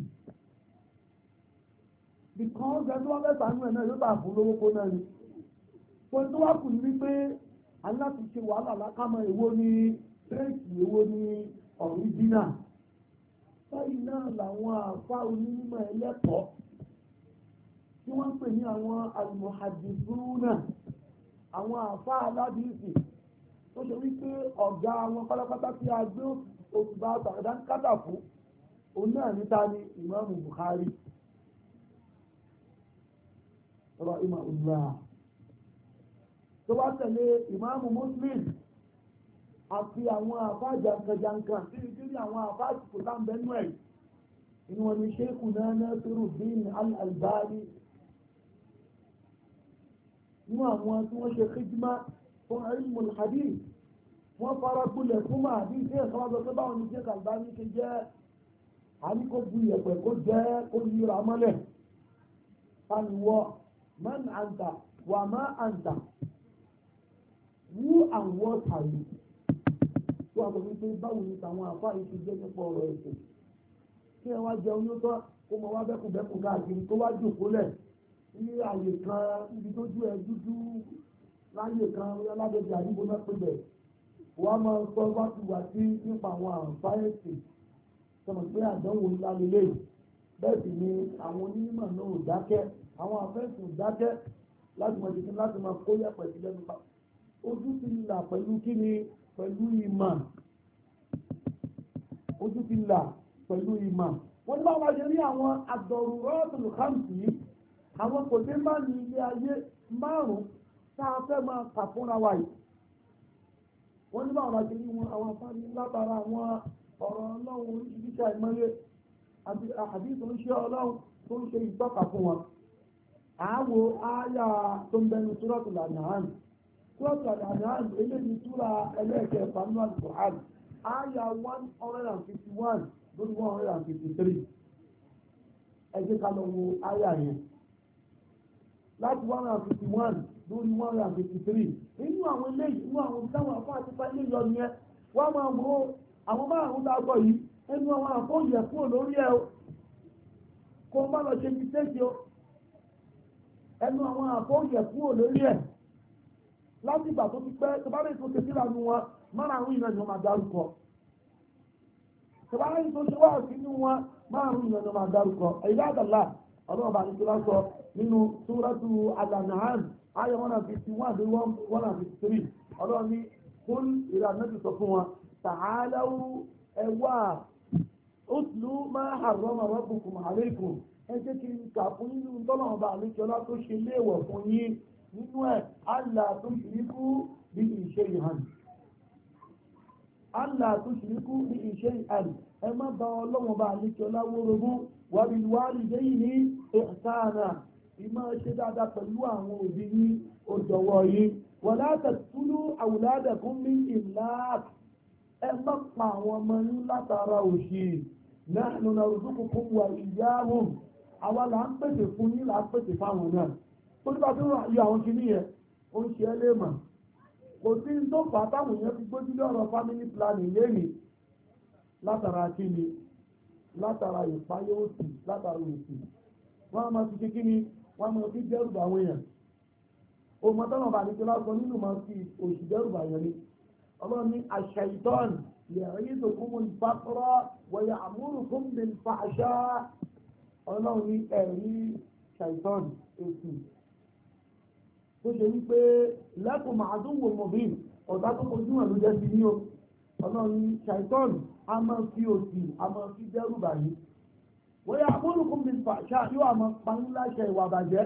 because ẹni wọ́n lẹ́tà nínú ẹ̀ náà yóò bá fún lówó kó náà ni pé tó wá kù ní wípé aláti ṣe wàhálà lákàmọ́ èwo ni fẹ́ẹ̀kì èwo ni ọ̀ríjínà. báyìí náà làwọn àfa onímọ̀ ẹlẹ́kọ̀ọ́ tí wọ́n ń pè ní àwọn al-muhaddithuna àwọn àfa aládìsí tó ṣe wípé ọ̀gá wọn pátápátá tí a gbé òṣùbà àtàkàdá kátà fún òun náà níta ní ìmáàmù Bukhari rahimahullah tó wá tẹ̀lé ìmáàmù Muslim àti àwọn àfá jankan tí ìdírí àwọn àfá àtìkò lámbẹ́nú ẹ̀ inú wọn ni Sheikhuna Nasiruddin al-Albani inú àwọn tí wọ́n ṣe khidma fún ilmul hadith wọ́n fara gúnlẹ̀ fún máa bí iṣẹ́ ìsọ́wọ́sọ tó báwọn ní Sheikh Albani ṣe jẹ́ àníkó bu ìyẹ̀pẹ̀ kó jẹ́ kó yíra mọ́lẹ̀ faniwọ́ man anta wa ma anta who and what are you tó a sọ wípé báwo ni tàwọn àfá yìí ti jẹ́ nípa ọ̀rọ̀ ẹ̀sìn kí ẹ wá jẹun yóò tọ́ kó mọ wá bẹ́kùbẹ́kù káàkiri tó wá jòkó lẹ̀ ní àyè kan ibi tó jú ẹ dúdú láyè kan aládẹ́bí àdúgbò náà pé bẹ̀ wọ́n á máa sọ wá ti wà sí nípa àwọn àǹfààní sọmọ pé àdánwò ńlá lélẹ̀ bẹ́ẹ̀ sì ni àwọn onímọ̀ náà ò dákẹ́ àwọn àfẹ́sùn dákẹ́ láti mọ̀ jìkín láti máa kó yẹ̀pẹ̀ sí lẹ́nu pa ojú ti là pẹ̀lú kíni pẹ̀lú ìmọ̀ ojú ti là pẹ̀lú ìmọ̀ wọ́n ní báwọn ṣe rí àwọn ad-daruratul khamsi àwọn kò dé má ní ilé ayé márùn-ún tá a fẹ́ máa kà fúnra wa yìí wọ́n ní báwọn ṣe rí wọn àwọn afárí látara àwọn ọ̀rọ̀ ọlọ́run oríṣiríṣi àìmọye àti àdìsí oníṣẹ́ ọlọ́run tó ń ṣe ìtọ́ka fún wọn àáwò ááyà tó ń bẹnu Suratul An'am Suratul An'am eléyìí súra ẹlẹ́ẹ̀kẹfà nínú Al-Qur'an ááyà 151 lórí 153 ẹ jẹ́ ká lọ wo ááyà yẹn láti 151 lórí 153 nínú àwọn eléyìí nínú àwọn ìdáwọn àfọ́ àti pa ilé yọ nìyẹn wọ́n máa wo àwọn márùn-ún dágbọ́ yìí ẹnu àwọn àfọ́ yẹ kúrò lórí ẹ o kó má lọ ṣe ní tẹ́sí o ẹnu àwọn àfọ́ yẹ kúrò lórí ẹ láti ìgbà tó ti pẹ́ tó bá lè tó ṣe síra nu wọn márùn-ún ìrìnà ni wọ́n máa dárúkọ tó bá lè tó ṣe wá sínú wọn márùn-ún ìrìnà ni wọ́n máa dárúkọ ẹ̀yìn àdàlà ọlọ́ọ̀bà ní kí wọ́n sọ nínú súrátù Al-An'am ayé 151 dé 153 ọlọ́ọ̀ ní kún ìlànà ti sọ fún wọn ta'alaw ẹwà utlu ma harrama rabbukum alaykum ẹ jẹ́ kí n kà fún nínú tọ́lọ́run bá àlékiọlá tó ṣe léèwọ̀ fún yín nínú ẹ̀ Allah tó ṣìríkú bí ìṣe ìhàn Allah tó ṣìríkú bí ìṣe ìhàn ẹ má bá ọlọ́run bá àlékiọlá wórogún wa bil walidayni ihsana ìmọ̀ ṣe dáadáa pẹ̀lú àwọn òbí yín ó jọ̀wọ́ yín wala taqtulu awladakum min imlaq ẹ má pa àwọn ọmọ yín látara òṣì nahnu narzuqukum wa iyyahum àwa là ń pèsè fún yín là ń pèsè fáwọn náà tó nípa tí wọ́n yọ àwọn kìíní yẹn ó ń ṣe é léèmọ̀ kò sí tó fà á táwọn èèyàn fi gbójú lé ọ̀rọ̀ family planning lẹ́yìn látara kíni látara ìpáyé òsì látara òsì wọ́n á máa fi ṣe kíni wọ́n á máa fi dẹ́rù àwọn èèyàn òmò tọ́nà bá ní kí lásán nínú máa fi òsì dẹ́rù àyàn ni ọlọ́run ní ash-shaytan ya'idukumul faqra wa ya'murukum bil fahsha ọlọ́run ní ẹ̀rí ṣàìtọ́n èsì tó ṣe wípé lakum aduwwun mubin ọ̀tá tó kojú hàn ló jẹ́ sí ní o ọlọ́run ní ṣàìtọ́n a máa fi òsì a máa fi dẹ́rù báyìí wa ya'murukum bil fahsha yóò àmọ́ pàmí láṣẹ ìwà bàjẹ́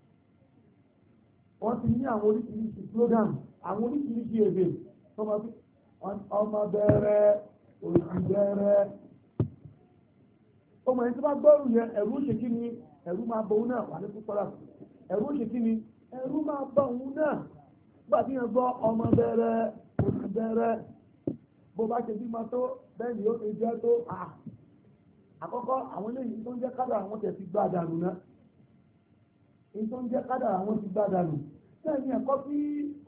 wọ́n ti ní àwọn oríṣiríṣi slogan àwọn oríṣiríṣi èdè ọmọ bẹ̀rẹ̀ òsì bẹ̀rẹ̀ ọmọ ẹni tó bá gbọ́rù yẹn ẹ̀rú ó ṣe kí ni ẹ̀rú máa bọ òun náà wà ní púpọ̀lá ẹ̀rú ó ṣe kí ni ẹ̀rú máa bọ òun náà nígbà tí yẹn gbọ́ ọmọ bẹ̀rẹ̀ òsì bẹ̀rẹ̀ bó bá ṣe bí máa tó bẹ́ẹ̀ ni ó ti jẹ́ tó àkọ́kọ́ àwọn eléyìí tó ń jẹ́ kádà àwọn tẹ̀ ti gbá dànù náà èyí tó ń jẹ́ kádà àwọn ti gbá dànù bẹ́ẹ̀ ni ẹ̀kọ́ tí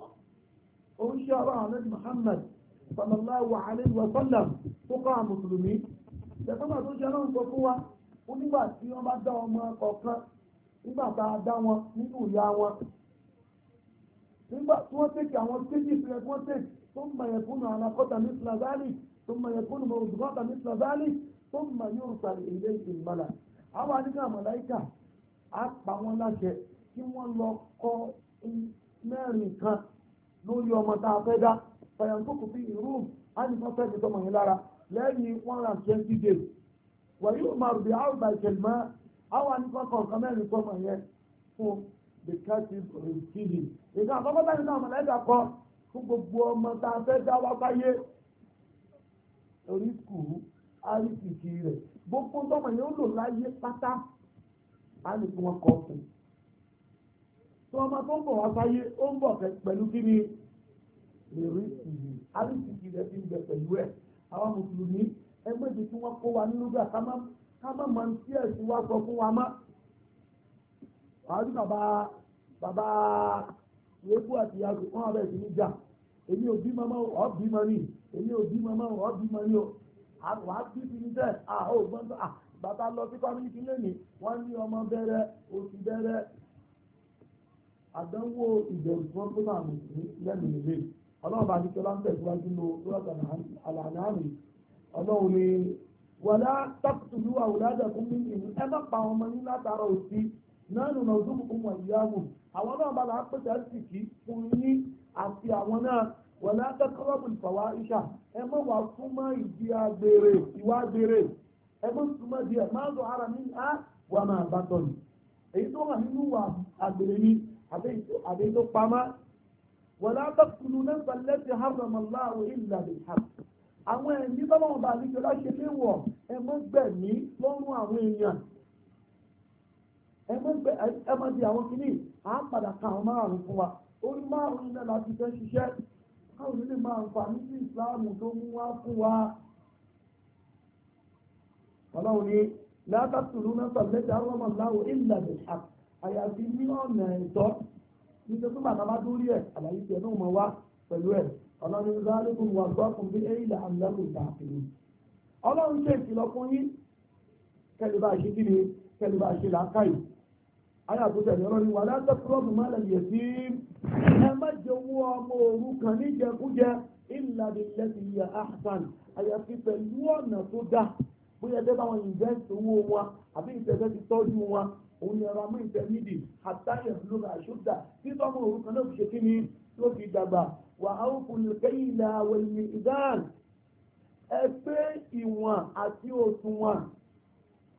oríṣi ọlọ́run alẹ́ Muhammad sallallahu alayhi wa sallam tó kọ́ àwọn mùsùlùmí ìjẹ̀sọ́gbà tó jẹ́ lọ́rùn sọ fún wa ó nígbà tí wọ́n bá dá ọmọ kọ̀ọ̀kan nígbà tá a dá wọn nínú ìyá wọn nígbà tí wọ́n tẹ̀kì àwọn kéjì ìpínlẹ̀ tí wọ́n tẹ̀kì tó ń mọ̀yẹ̀ fún àlàkọ́ta ní slavali tó ń mọ̀yẹ̀ fún òdùkọ́ta ní slavali tó ń mọ̀ yóò sàlẹ̀ ilé ìmọ̀lá àwọn àdínkà màláíkà á pa wọn láṣẹ kí wọ́n lọ kọ mẹ́rin kan lórí ọmọ tá a fẹ́ dá fàyàǹkókò fi ìrúùm á ní wọ́n fẹ́ fi tọmọ yẹn lára lẹ́yìn 120 days wà yóò máa rùbí àrùbá ìṣẹ̀lmá àwọn àníkọ́ kọ̀ọ̀kan mẹ́rin tọmọ yẹn fún the captive receiving ìgbà àkọ́kọ́ báyìí náà mọ̀lẹ́dà kọ fún gbogbo ọmọ tá a fẹ́ dá wá báyé orí skùú àríkìkì rẹ̀ gbogbo tọmọ yẹn ó lò láyé pátá á ní kí wọ́n kọ́ fún tí ọmọ tó ń bọ̀ wá sáyé ó ń bọ̀ pẹ̀lú kí ni ìrísí àríkìkì rẹ̀ ti ń bẹ pẹ̀lú ẹ̀ àwọn mùsùlùmí ẹgbẹ́ ìdí tí wọ́n kó wa nínú gbà ká má mọ tí ẹ̀sìn wa sọ fún wa mọ́. àwọn bàbá ìyẹ́kú àti ìyá wọn abẹ́ ìsìn ní jà èmi ò bí mọ́mọ́ ọ̀ bí mọ́ ni èmi ò bí mọ́mọ́ ọ̀ bí mọ́ ni o àwọn àbí ti ní bẹ́ẹ̀ ó gbọ́n tó bàbá lọ sí kọ́míníkì lẹ́nìí wọ́n ní ọmọ bẹ̀rẹ̀ oṣù bẹ̀rẹ̀ àdánwò ìbẹ̀rù tí wọ́n tó náà lẹ́nu ìlé ọlọ́run bá ní kí ọlọ́run tẹ̀síwájú lọ lọ́dọ̀ àlàáhàmì ọlọ́run ni wàlá taqtulu awladakum min ìlú ẹ má pa ọmọ yín látara òsì náà nù náà dúkùn wọ̀ ìyáwó àwọn náà bá láà pèsè àsìkí fún yín àti àwọn náà wàlá taqrabul fawahisha ẹ má wà súnmọ́ ìdí agbèrè ìwà agbèrè ẹ má súnmọ́ díẹ̀ má lọ ara mi á wà máa bá tọ̀nù èyí tó wà nínú wà agbèrè ni àbí tó pamọ́ wala taqtulu nafsa allati harrama Allahu illa bil haqq àwọn ẹ̀mí bọ́lọ́wọ́n bá àlejò láṣẹ léwọ̀ ẹ má gbẹ̀mí lọ́rùn àwọn èèyàn ẹ má di àwọn kìíní à ń padà ka àwọn márùn-ún fún wa orí márùn-ún náà láti fẹ́ ṣiṣẹ́ káwọn ilé máa ń fa ní sí ìsìláàmù tó mú wá fún wa ọlọ́run ni la taqtulu nafsa allati harrama Allahu illa bil haqq àyàfi ní ọ̀nà ẹ̀tọ́ nítorí pé bàbá bá dórí ẹ̀ àlàyé tiẹ̀ náà mọ̀ wá pẹ̀lú ẹ̀ ọlọ́run zalikum wasaqum bi ẹ̀yìnlá àmìlẹ́kùn ìtàkùn ọlọ́run ṣe ìkìlọ̀ fún yín kẹlẹ̀ bá ṣe kíni kẹlẹ̀ bá ṣe làákàyè ayé àtúntẹ̀ ní ọlọ́run wà látẹ́kùrọ́bù má lẹ̀ yẹ̀ sí ẹ má jẹ owó ọmọ òrukàn níjẹkújẹ illa billati hiya ahsan àyàfi pẹ̀lú ọ̀nà tó dá bóyá ẹgbẹ́ báwọn invest owó wọn àbí ìtẹ̀fẹ́ ti tọ́jú wọn òun ni ọ̀rọ̀ amú ìtẹ̀mídì àtàyẹ̀ lóra àṣọ́dà tí tọ́mọ òrukàn náà fi ṣe kíni ló fi dàgbà wà áwùkùnlé kẹ́yìnlá wẹ̀lì ìdáàn ẹgbẹ́ ìwọ̀n àti òṣùwọ̀n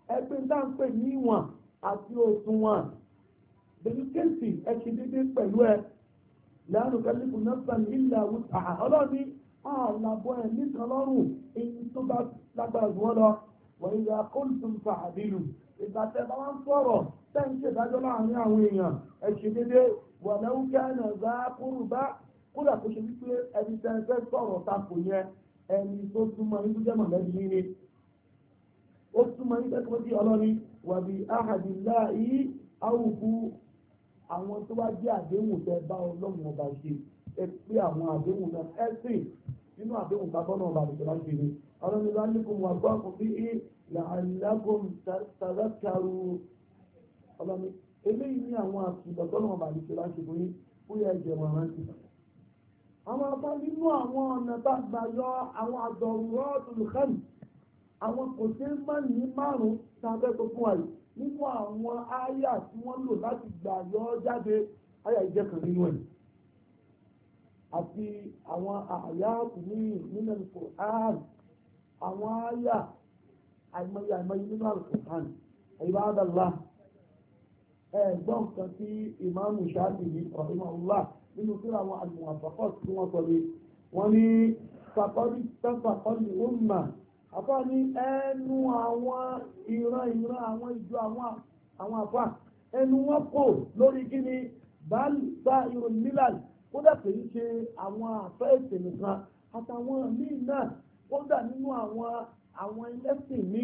ẹgbẹ́ tá ń pè ní ìwọ̀n àti òṣùwọ̀n bẹ̀rùkẹ́sì ẹ̀ṣin dédé pẹ̀lú ẹ lẹ́nu kẹ́lẹ́kùn nafsan illa wus'aha ọlọ́ni àlàbọ̀ ẹ̀ nìkan lọ́rùn èyí tó bá lágbára jù wọ́n lọ wa idha qultum fa'dilu ìgbà tẹ́ bá wọn sọ̀rọ̀ tẹ́ ń ṣèdájọ́ láàrin àwọn èèyàn ẹ̀ṣin dédé walau kana za qurba kódà kó ṣe wípé ẹni tẹ́ ẹ fẹ́ sọ̀rọ̀ takò yẹn ẹni tó túmọ̀ ní jẹ́ mọ̀lẹ́bí ní ó túmọ̀ ní tẹ́kọ̀ọ́ sí ọlọ́ni wàbí ahadillahi awfu àwọn tó wá jẹ́ àdéhùn tẹ́ bá ọlọ́run ọba ṣe ẹ pé àwọn àdéhùn náà ẹ sì nínú àdéhùn ká bọ́nà ọba àdìsọ́lá ṣe ni ọlọ́ni lálẹ́kùn wà gbọ́ kò bí i la'allakum tadhakkaru ọlọ́ni eléyìí ní àwọn àtúntò tọ́nà ọba àdìsọ́lá ṣe fún yín bóyá ẹ̀jẹ̀ wọn rántí àwọn afá nínú àwọn ọ̀nà bá gbà yọ àwọn ad-daruratul khams àwọn kò sí mọ́ ní márùn-ún tàbí tó fún àyè nínú àwọn áyà tí wọ́n lò láti gbà yọ jáde áyà ìjẹ́ kan nínú ẹ̀ àti àwọn àyà kùnrin nínú Al-Qur'an àwọn áyà àìmọye nínú Al-Qur'an ibadallah ẹ̀gbọ́n kan tí ìmáàmù Shafi'i rahimahullah nínú tí àwọn al-Muwafaqat tí wọ́n sọ lé wọ́n ní sàkọ́dí tẹ́sàkọ́dí umma àfá ní ẹnu àwọn ìran àwọn ìjọ àwọn àfá ẹnu wọn kò lórí kí ni bá irun milal kódà kì í ṣe àwọn àfẹ́ ẹ̀sìn nìkan àtàwọn míì náà kódà nínú àwọn ẹlẹ́sìn míì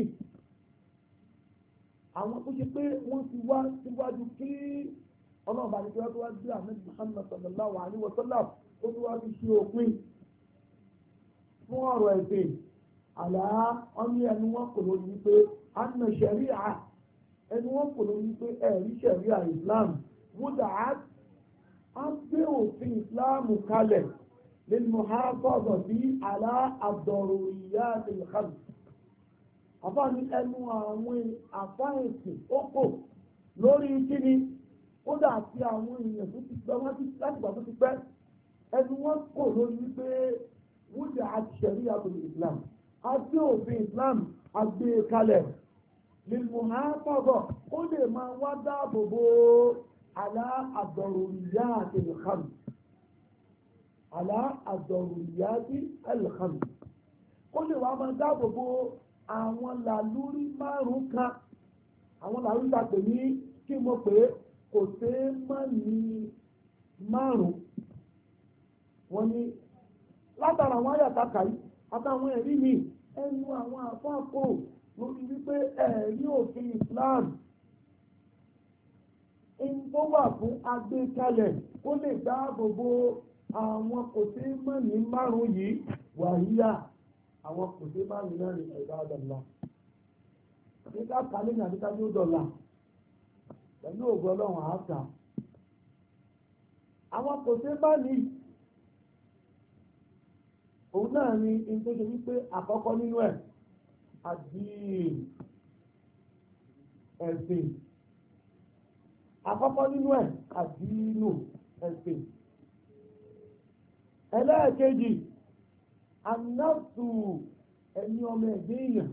àwọn tó ṣe pé wọ́n ti wá síwájú kí ọlọ́run bá ní kí wọ́n tó wá gbé Ànábì Muhammad sallallahu alaihi wa sallam ó tó wá fi ṣe òpin fún ọ̀rọ̀ ẹ̀sìn àlá ọ́ní ẹnu wọn kò lórí wípé anna sharia ẹnu wọn kò lórí wípé ẹ̀rí sharia Islam wúdà á gbé òfin Islam kalẹ̀ lil muhafazati ala ad-daruriyat al-khams àfáàní ẹnu àwọn àfáàẹ̀sìn ó kò lórí kíni kódà àti àwọn èèyàn tó ti gbọ́ wọ́n ti láti gbà tó ti pẹ́ ẹnu wọn kò lórí wípé wúdà àti shari'atul Islam àti òfin Islam àgbé kalẹ̀ lilmuhafaza ó lè máa wá dáàbò bo ala ad-daruriyati al-khams ala ad-daruriyati al-khams ó lè wá máa dáàbò bo àwọn làlúrí márùn kan àwọn làlúrí ta pè ní kí mo pè é kò sé mọ́ ní márùn wọ́n ní látara àwọn àyàtàkà yìí àtàwọn ẹ̀rí mi ẹnu àwọn àfáàkò lórí wípé ẹ̀rí òfin Islam ń tó wà fún agbékalẹ̀ ó lè dáàbò bo àwọn kò sí mọ́ ní márùn yìí wàhíyà àwọn kò sí márùn náà ní ẹ̀dá àdàlá nígbà kálẹ̀ ní àdíká ní ó dọ̀là pẹ̀lú ògbọ́ ọlọ́run àáta àwọn kò sí márùn òun náà ni in tó ṣe wípé àkọ́kọ́ nínú ẹ̀ àdín ẹ̀sìn àkọ́kọ́ nínú ẹ̀ àdínù ẹ̀sìn ẹlẹ́ẹ̀kejì anáfù ẹni ọmọ ẹ̀dẹ́ èèyàn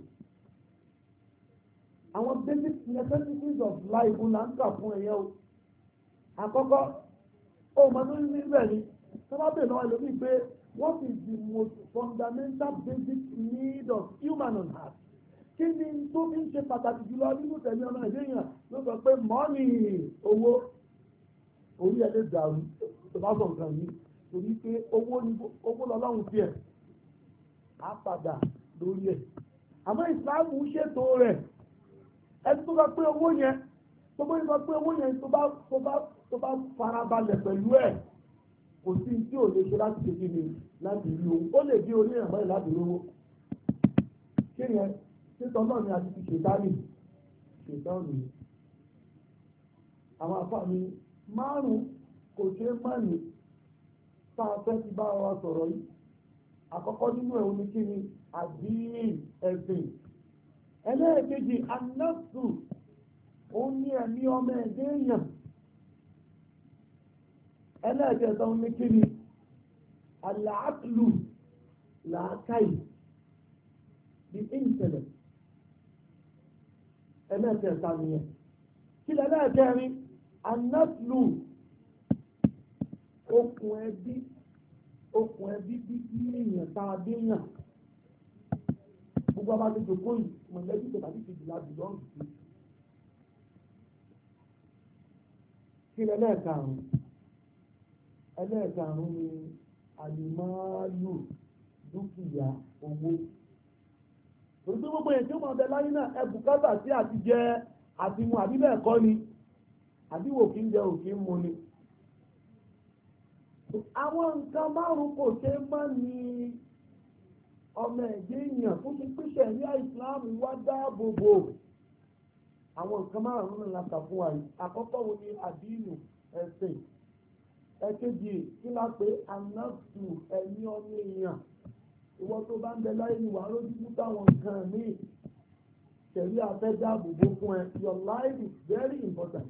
àwọn basic necessities of life là ń kà fún ẹ̀yẹ́ o àkọ́kọ́ ó mọ̀ tó ní ibẹ̀ ni tó bá bèèrè lọ́wọ́ ẹlòmíì pé what is the most fundamental basic need of human on earth kí ni tó fi ń ṣe pàtàkì jùlọ nínú tẹ̀lé ọmọ ẹ̀dẹ́ èèyàn ló sọ pé money owó orí ẹ̀ lè dàrú tó bá sọ nǹkan yìí torí pé owó lọ́lọ́run tiẹ̀ á padà lórí ẹ̀ àmọ́ ìsìláàmù ṣètò rẹ̀ ẹni tó bá pé owó yẹn tó bá farabalẹ̀ pẹ̀lú ẹ̀ kò sí tí ò lè ṣe láti ṣe kíni láti rí owó ó lè bí orí ẹ̀mọ́ ẹ̀ láti rówó kí ni ẹ títọ́ náà ni a ti fi ṣètánì àwọn àfààní márùn-ún kò ṣe é mánì tá a fẹ́ ti bá wa sọ̀rọ̀ yìí àkọ́kọ́ nínú ẹ̀ ní kí ni àdín ẹ̀sìn ẹlẹ́ẹ̀kejì anáfù òun ní ẹ̀mí ọmọ ẹ̀dẹ́ èèyàn ẹlẹ́ẹ̀kẹta òun ní kí ni àlàákìlù làákàyè the intellect ẹlẹ́ẹ̀kẹta nìyẹn kí lẹ́lẹ́ẹ̀kẹrin anásùlù okùn ẹbí bíbí èèyàn tá a dé yàn gbogbo abájọ tó kóyì mọ̀lẹ́bí tó tàbí kejì láti lọ́rùn sí. kí ẹlẹ́ẹ̀karùn ni àlùmọ́ọ́lù dúkìá owó torí pé gbogbo èyí tí ó máa bẹ láyé náà ẹ bùkátà sí àti jẹ àti mu àbí bẹ́ẹ̀ kọ́ ni àbí wò kí ń jẹ òkè ń mu ni. àwọn nǹkan márùn-ún kò ṣe é má ní ọmọ ẹ̀dẹ́ èèyàn tó ti pèsè ní ìsìláàmù wá dáàbò bò àwọn nǹkan márùn-ún náà la kà fún wa yìí àkọ́kọ́ wo ni àdínù ẹ̀sìn ẹ̀kejì kí la pé anáfù ẹ̀mí ọmọ èèyàn ìwọ tó bá ń bẹ láyé ni wàá lójú fún táwọn nǹkan míì tẹ̀lé afẹ́ dáàbò bò fún ẹ your life is very important.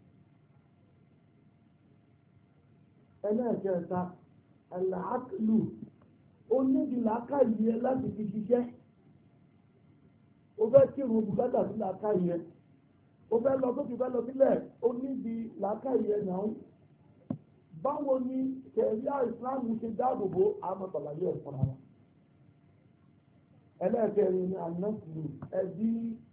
ẹlẹ́ẹ̀kẹta àlàákìlù ó níbi làákàyè ẹ láti fi ṣiṣẹ́ ó fẹ́ kírun bùkátà sí làákàyè ẹ ó fẹ́ lọ sókè fẹ́ lọ sílẹ̀ ó níbi làákàyè ẹ náà báwo ni ṣẹ̀ríà ìsìláàmù ṣe dáàbò bò àmọ́ tàlàyé ẹ̀ fúnra wa. ẹlẹ́ẹ̀kẹrin ni ànáfù ẹbí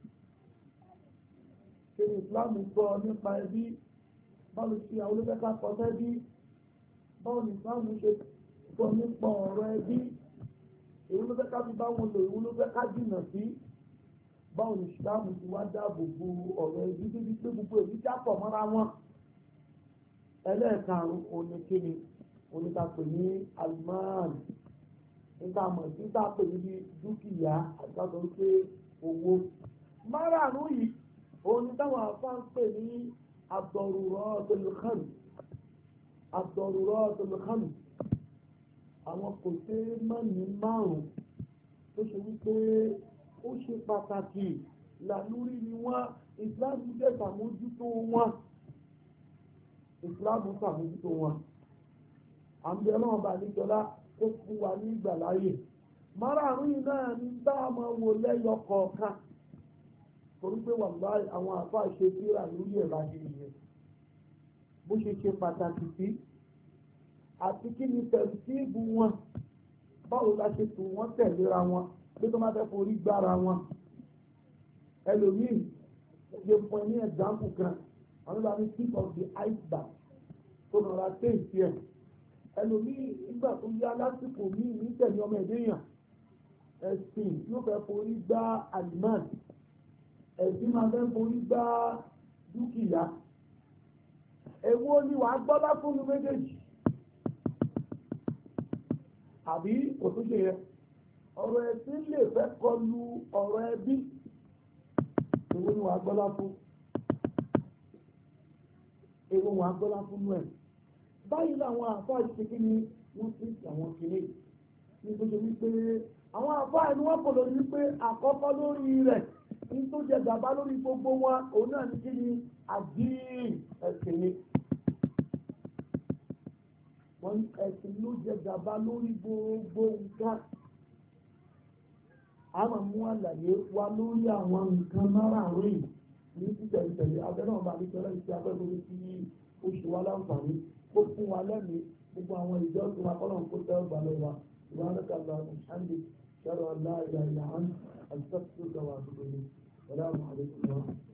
ṣe ní ìsìláàmù sọ nípa ẹbí báwo ṣe àwọn olófẹ́ ká kọ́ sẹ́bí báwo ni ìsìláàmù ṣe sọ nípa ọ̀rọ̀ ẹbí èwo ló fẹ́ ká fi bá wọn lò èwo ló fẹ́ ká jìnnà sí báwo ni ìsìláàmù ti wá dáàbò bò ọ̀rọ̀ ẹbí débi pé gbogbo èyí jápọ̀ mọ́ra wọn. ẹlẹ́ẹ̀karùn-ún oníkíni onítàpè ní alimán nítàmọ̀ nítàpè níbi dúkìá àgbàdo pé owó márààrún yìí onítàwọn afáàn pè ní ad-daruratul-khams àwọn kò ṣe mọ́ni márùn-ún tó ṣe wípé ó ṣe pàtàkì làlúrí ni wọ́n ìsìláàmù jẹ́ ìsàmójútó wọn ìsìláàmù sàmójútó wọn àmì ọlọ́run bá níjọlá ó fún wa ní ìgbàláyè márààrún yìí náà ní bá a máa wò lẹ́yọ kọ̀ọ̀kan torí pé wàláhì àwọn àfa ṣe síra lórí ẹ̀rọ ayélujára bó ṣe ṣe pàtàkì sí àti kí ni tẹ̀síìbù wọn báwo la ṣe tù wọ́n tẹ̀léra wọn pé tó má fẹ́ forí gbára wọn ẹlòmíì ṣe fún ẹ ní ẹ̀dáǹpù kan àwọn ìlànà tip of the iceberg tó nọra téèsì ẹ̀ ẹlòmíì nígbà tó yá lásìkò míì ní tẹ̀lé ọmọ ẹ̀dẹ́ yàn ẹ̀sìn yóò fẹ́ forí gbá alimán ẹ̀sìn máa fẹ́ forí gbá dúkìá èwo ni wàá gbọ́dá fún mi méjèèjì àbí kò tó ṣe yẹ ọ̀rọ̀ ẹ̀sìn lè fẹ́ kọlu ọ̀rọ̀ ẹbí èwo ni wàá gbọ́dá fún èwo wàá gbọ́dá fún nú ẹ̀ báyìí làwọn àfáà ṣe kí ni wọ́n ti àwọn kìíní ní tó ṣe wípé àwọn àfáà ni wọ́n kò lórí wípé àkọ́kọ́ lórí rẹ̀ ní tó jẹ gàba lórí gbogbo wọn òun náà ní kí ni àdín ẹ̀sìn ni wọ́n ẹ̀sìn ló jẹ gàba lórí gbogbo nǹkan a máa mú àlàyé wa lórí àwọn nǹkan márààrún yìí ní títẹ̀lítẹ̀lé abẹ́rẹ́ ọba àdìsọ́lá ìṣe abẹ́rẹ́ tí ó ṣe wá láǹfààní ó fún wa lẹ́mìí gbogbo àwọn ìjọ tó wa kọ́lọ̀ kó tẹ́ ọgbà lọ́wọ́ سبحانك اللهم وبحمدك أشهد أن لا إله إلا أنت أستغفرك وأتوب إليك السلام عليكم ورحمة الله